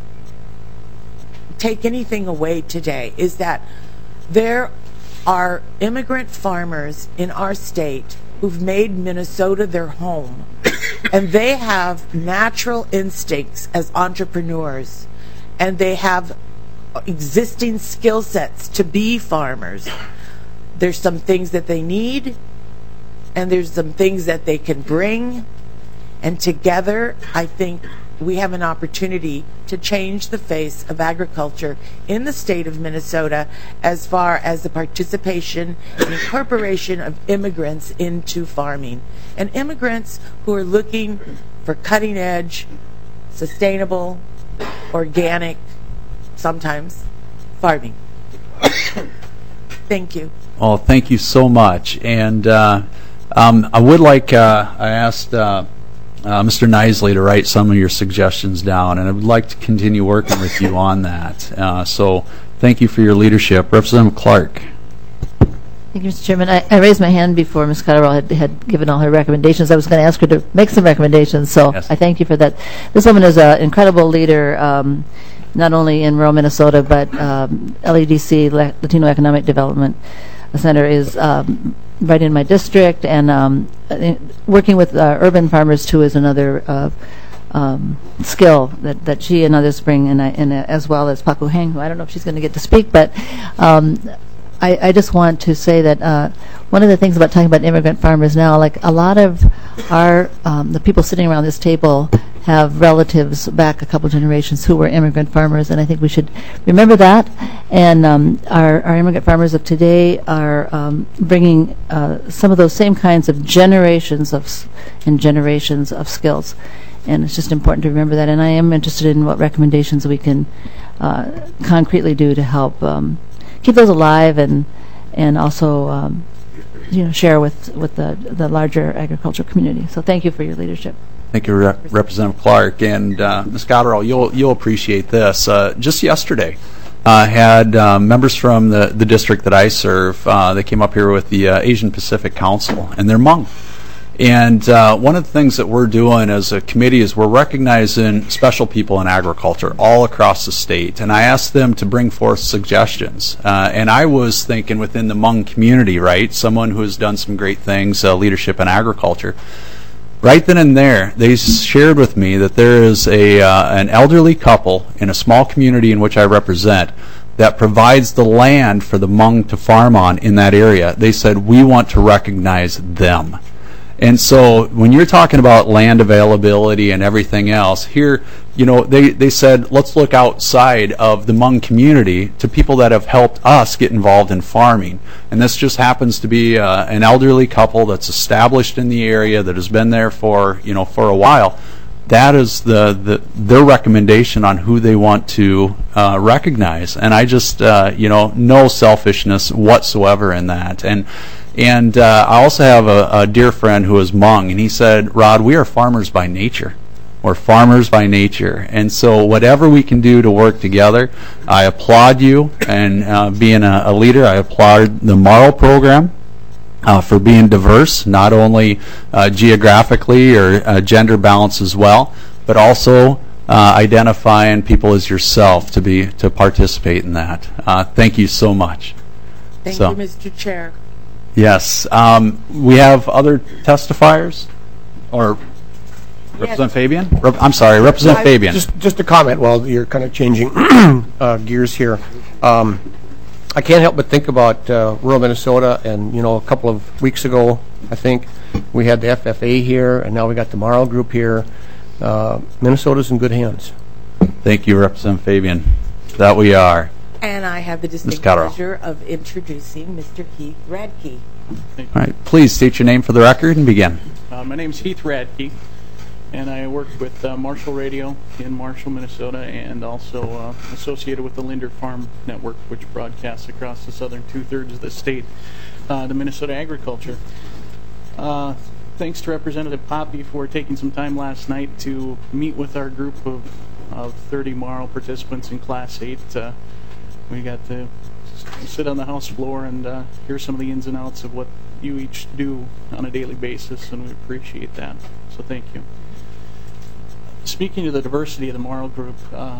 take anything away today, is that there are immigrant farmers in our state who've made Minnesota their home, and they have natural instincts as entrepreneurs, and they have existing skill sets to be farmers. There's some things that they need, and there's some things that they can bring, and together I think we have an opportunity to change the face of agriculture in the state of Minnesota as far as the participation and incorporation of immigrants into farming, and immigrants who are looking for cutting edge, sustainable, organic, sometimes farming. Thank you. Well, thank you so much. And I would like, I asked Mr. Knisely to write some of your suggestions down, and I would like to continue working with you on that. So thank you for your leadership. Representative Clark. Thank you, Mr. Chairman. I raised my hand before Ms. Cotterill had given all her recommendations. I was going to ask her to make some recommendations, so yes. I thank you for that. This woman is an incredible leader, not only in rural Minnesota, but LEDC, Latino Economic Development Center, is right in my district, and working with urban farmers, too, is another skill that she and others bring, and as well as Paku Heng, who I don't know if she's going to get to speak, but I just want to say that one of the things about talking about immigrant farmers now, like a lot of our the people sitting around this table have relatives back a couple generations who were immigrant farmers, and I think we should remember that. And our immigrant farmers of today are bringing some of those same kinds of generations of skills, and it's just important to remember that. And I am interested in what recommendations we can concretely do to help keep those alive, and also share with the larger agricultural community. So thank you for your leadership. Thank you, Representative Clark. And Ms. Cotterill, you'll appreciate this. Just yesterday, had members from the district that I serve. They came up here with the Asian Pacific Council, and they're Hmong. And one of the things that we're doing as a committee is we're recognizing special people in agriculture all across the state. And I asked them to bring forth suggestions. And I was thinking within the Hmong community, right, someone who has done some great things, leadership in agriculture. Right then and there, they shared with me that there is an elderly couple in a small community in which I represent that provides the land for the Hmong to farm on in that area. They said, we want to recognize them. And so when you're talking about land availability and everything else, here, they said, let's look outside of the Hmong community to people that have helped us get involved in farming. And this just happens to be an elderly couple that's established in the area that has been there for a while. That is their recommendation on who they want to recognize. And I just, no selfishness whatsoever in that. And I also have a dear friend who is Hmong, and he said, Rod, we are farmers by nature. We're farmers by nature. And so whatever we can do to work together, I applaud you. And being a leader, I applaud the Marl program for being diverse, not only geographically or gender balance as well, but also identifying people as yourself to participate in that. Thank you so much. Thank you, Mr. Chair. Yes. We have other testifiers? Or Representative Fabian? I'm sorry, Representative Fabian. Just a comment while you're kind of changing gears here. I can't help but think about rural Minnesota, and a couple of weeks ago, I think, we had the FFA here, and now we got the Marl group here. Minnesota's in good hands. Thank you, Representative Fabian. That we are. And I have the distinct pleasure of introducing Mr. Heath Radke. All right, please state your name for the record and begin. My name is Heath Radke, and I work with Marshall Radio in Marshall, Minnesota, and also associated with the Linder Farm Network, which broadcasts across the southern two-thirds of the state to Minnesota agriculture. Thanks to Representative Poppe for taking some time last night to meet with our group of 30 Marl participants in Class 8. We got to sit on the House floor and hear some of the ins and outs of what you each do on a daily basis, and we appreciate that. So thank you. Speaking of the diversity of the Marl group,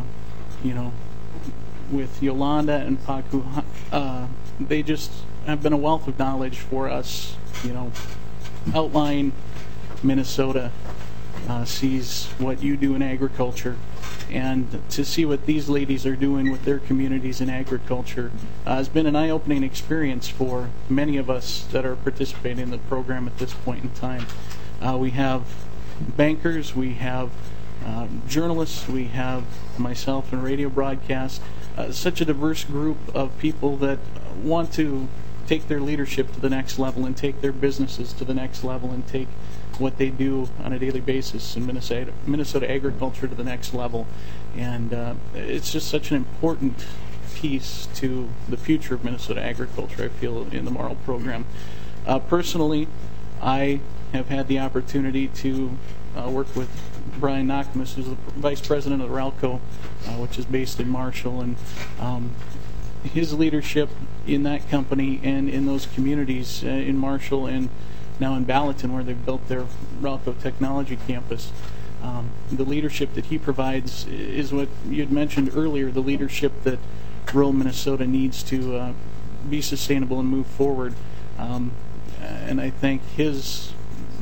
with Yolanda and Paku, they just have been a wealth of knowledge for us. Outline Minnesota sees what you do in agriculture, and to see what these ladies are doing with their communities in agriculture has been an eye-opening experience for many of us that are participating in the program at this point in time. We have bankers, we have journalists, we have myself in radio broadcast, such a diverse group of people that want to take their leadership to the next level and take their businesses to the next level and take what they do on a daily basis in Minnesota agriculture to the next level. And it's just such an important piece to the future of Minnesota agriculture, I feel, in the Marl program. Personally, I have had the opportunity to work with Brian Nachmus, who's the vice president of RALCO, which is based in Marshall, and his leadership in that company and in those communities in Marshall and now in Ballatin, where they've built their RALCO Technology Campus. The leadership that he provides is what you had mentioned earlier, the leadership that rural Minnesota needs to be sustainable and move forward. And I think his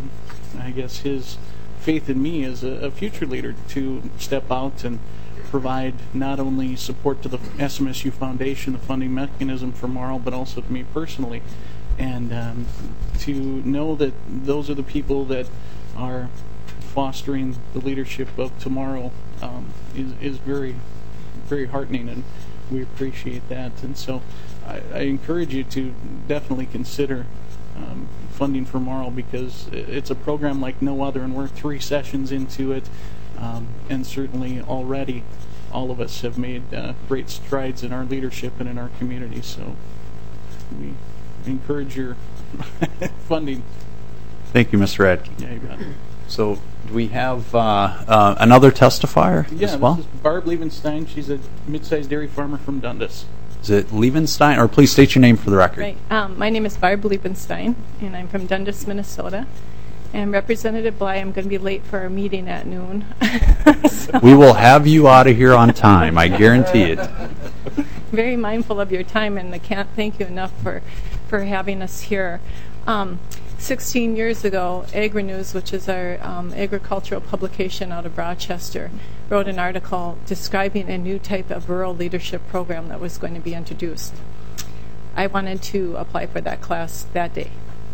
faith in me as a future leader to step out and provide not only support to the SMSU Foundation, the funding mechanism for Marl, but also to me personally. And to know that those are the people that are fostering the leadership of tomorrow is very, very heartening, and we appreciate that. And so I encourage you to definitely consider funding for Marl, because it's a program like no other, and we're 3 sessions into it, and certainly already all of us have made great strides in our leadership and in our community. So we encourage your funding. Thank you, Mr. Radke. Yeah, you got it. So do we have another testifier as well? This is Barb Liebenstein. She's a mid-sized dairy farmer from Dundas. Is it Liebenstein? Or please state your name for the record. Right. My name is Barb Liebenstein, and I'm from Dundas, Minnesota. And Representative Bly, I'm going to be late for our meeting at noon. We will have you out of here on time, I guarantee it. Very mindful of your time, and I can't thank you enough for having us here. 16 years ago, Agri-News, which is our agricultural publication out of Rochester, wrote an article describing a new type of rural leadership program that was going to be introduced. I wanted to apply for that class that day.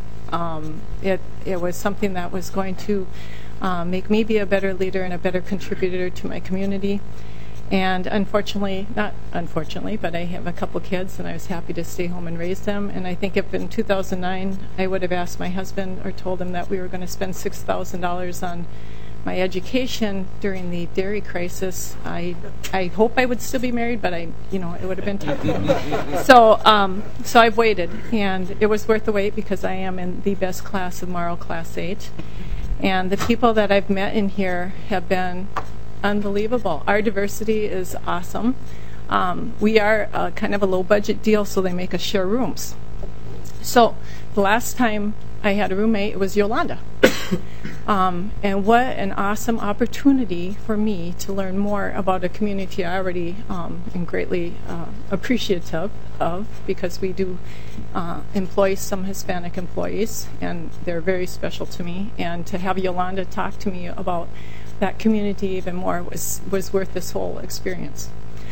It was something that was going to make me be a better leader and a better contributor to my community. And unfortunately, not unfortunately, but I have a couple kids, and I was happy to stay home and raise them. And I think if in 2009 I would have asked my husband or told him that we were going to spend $6,000 on my education during the dairy crisis, I hope I would still be married, but it would have been tough. So I've waited, and it was worth the wait, because I am in the best class of Marl Class 8. And the people that I've met in here have been unbelievable. Our diversity is awesome. We are kind of a low-budget deal, so they make us share rooms. So the last time I had a roommate, it was Yolanda. And what an awesome opportunity for me to learn more about a community I already am greatly appreciative of, because we do employ some Hispanic employees, and they're very special to me. And to have Yolanda talk to me about that community even more was worth this whole experience.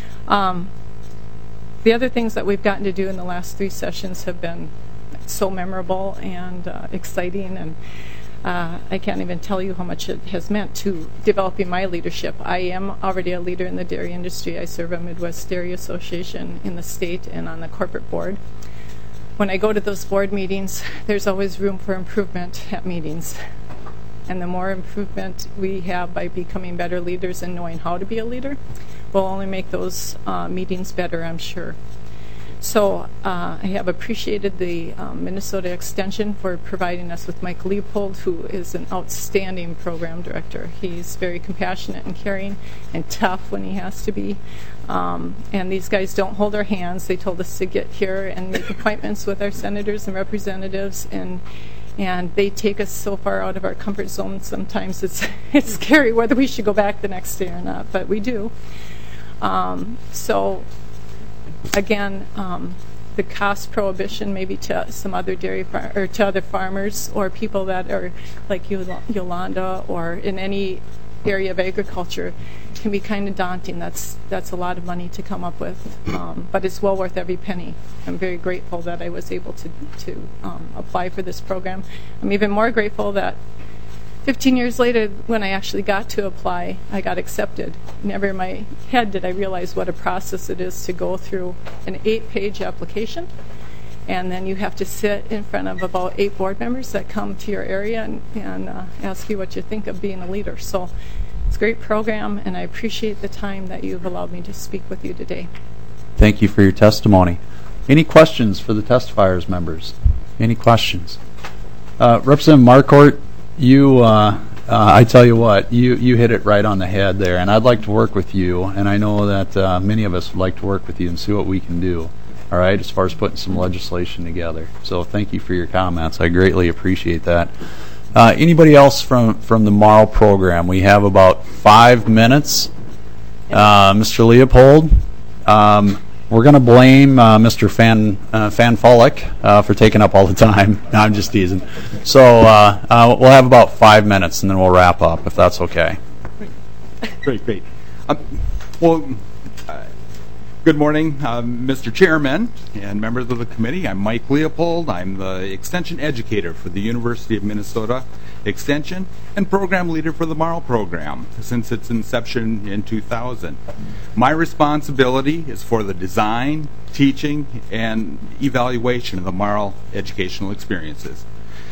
The other things that we've gotten to do in the last 3 sessions have been so memorable and exciting, and I can't even tell you how much it has meant to developing my leadership. I am already a leader in the dairy industry. I serve a Midwest Dairy Association in the state and on the corporate board. When I go to those board meetings, there's always room for improvement at meetings. And the more improvement we have by becoming better leaders and knowing how to be a leader will only make those meetings better, I'm sure. So I have appreciated the Minnesota Extension for providing us with Mike Leopold, who is an outstanding program director. He's very compassionate and caring and tough when he has to be. And these guys don't hold our hands. They told us to get here and make appointments with our senators and representatives, and they take us so far out of our comfort zone. Sometimes it's scary whether we should go back the next day or not, but we do. So again, the cost prohibition maybe to some other or to other farmers or people that are like Yolanda or in any area of agriculture can be kind of daunting. That's a lot of money to come up with, but it's well worth every penny. I'm very grateful that I was able to apply for this program. I'm even more grateful that 15 years later, when I actually got to apply, I got accepted. Never in my head did I realize what a process it is to go through an 8-page application, and then you have to sit in front of about 8 board members that come to your area and ask you what you think of being a leader. So It's a great program, and I appreciate the time that you've allowed me to speak with you today. Thank you for your testimony. Any questions for the testifiers, members? Any questions? Representative Marquardt, you, I tell you what, you hit it right on the head there, and I'd like to work with you, and I know that many of us would like to work with you and see what we can do, all right, as far as putting some legislation together. So thank you for your comments. I greatly appreciate that. Anybody else from the Marl program? We have about 5 minutes. Mr. Leopold, we're going to blame Mr. Fanfulik for taking up all the time. No, I'm just teasing. So we'll have about 5 minutes, and then we'll wrap up, if that's okay. Great. Good morning, Mr. Chairman and members of the committee. I'm Mike Leopold. I'm the Extension Educator for the University of Minnesota Extension and Program Leader for the Marl program since its inception in 2000. My responsibility is for the design, teaching, and evaluation of the Marl educational experiences.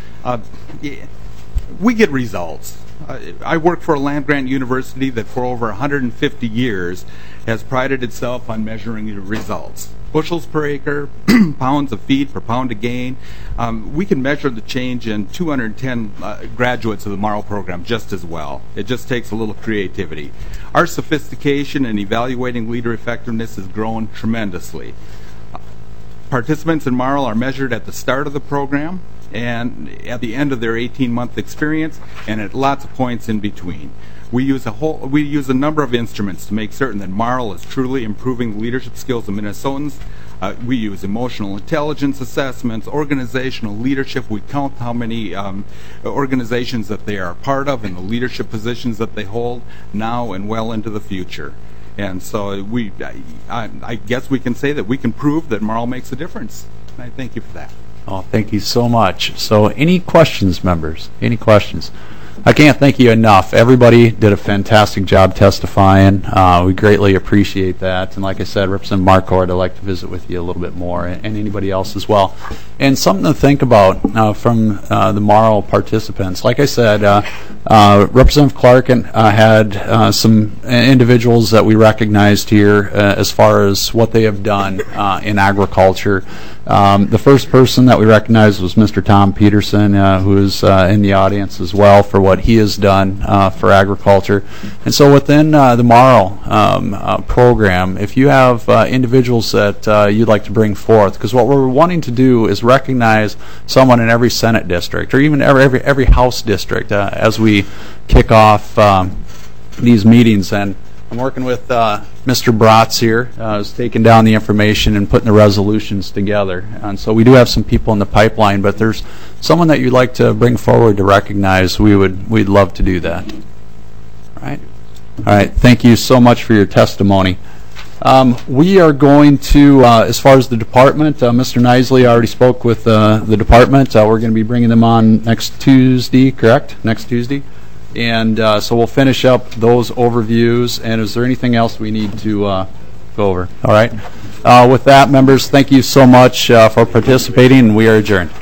We get results. I work for a land-grant university that for over 150 years has prided itself on measuring results. Bushels per acre, pounds of feed per pound of gain. We can measure the change in 210 graduates of the Marl program just as well. It just takes a little creativity. Our sophistication in evaluating leader effectiveness has grown tremendously. Participants in Marl are measured at the start of the program and at the end of their 18-month experience, and at lots of points in between. We use a number of instruments to make certain that Marl is truly improving the leadership skills of Minnesotans. We use emotional intelligence assessments, organizational leadership. We count how many organizations that they are a part of and the leadership positions that they hold now and well into the future. And so I guess we can say that we can prove that Marl makes a difference. And I thank you for that. Oh, thank you so much. So any questions, members? Any questions? I can't thank you enough. Everybody did a fantastic job testifying. We greatly appreciate that. And like I said, Representative Marquardt, I'd like to visit with you a little bit more, and anybody else as well. And something to think about from the Marl participants. Like I said, Representative Clark had some individuals that we recognized here as far as what they have done in agriculture. The first person that we recognized was Mr. Tom Peterson, who is in the audience as well, for what he has done for agriculture. And so within the Marl program, if you have individuals that you'd like to bring forth, because what we're wanting to do is recognize someone in every Senate district, or even every House district, as we kick off these meetings. And I'm working with Mr. Bratz here, who's taking down the information and putting the resolutions together. And so we do have some people in the pipeline, but there's someone that you'd like to bring forward to recognize, we'd love to do that. All right. Thank you so much for your testimony. We are going to, as far as the department, Mr. Knisely already spoke with the department. We're going to be bringing them on next Tuesday, correct? Next Tuesday. And so we'll finish up those overviews. And is there anything else we need to go over? All right. With that, members, thank you so much for participating, and we are adjourned.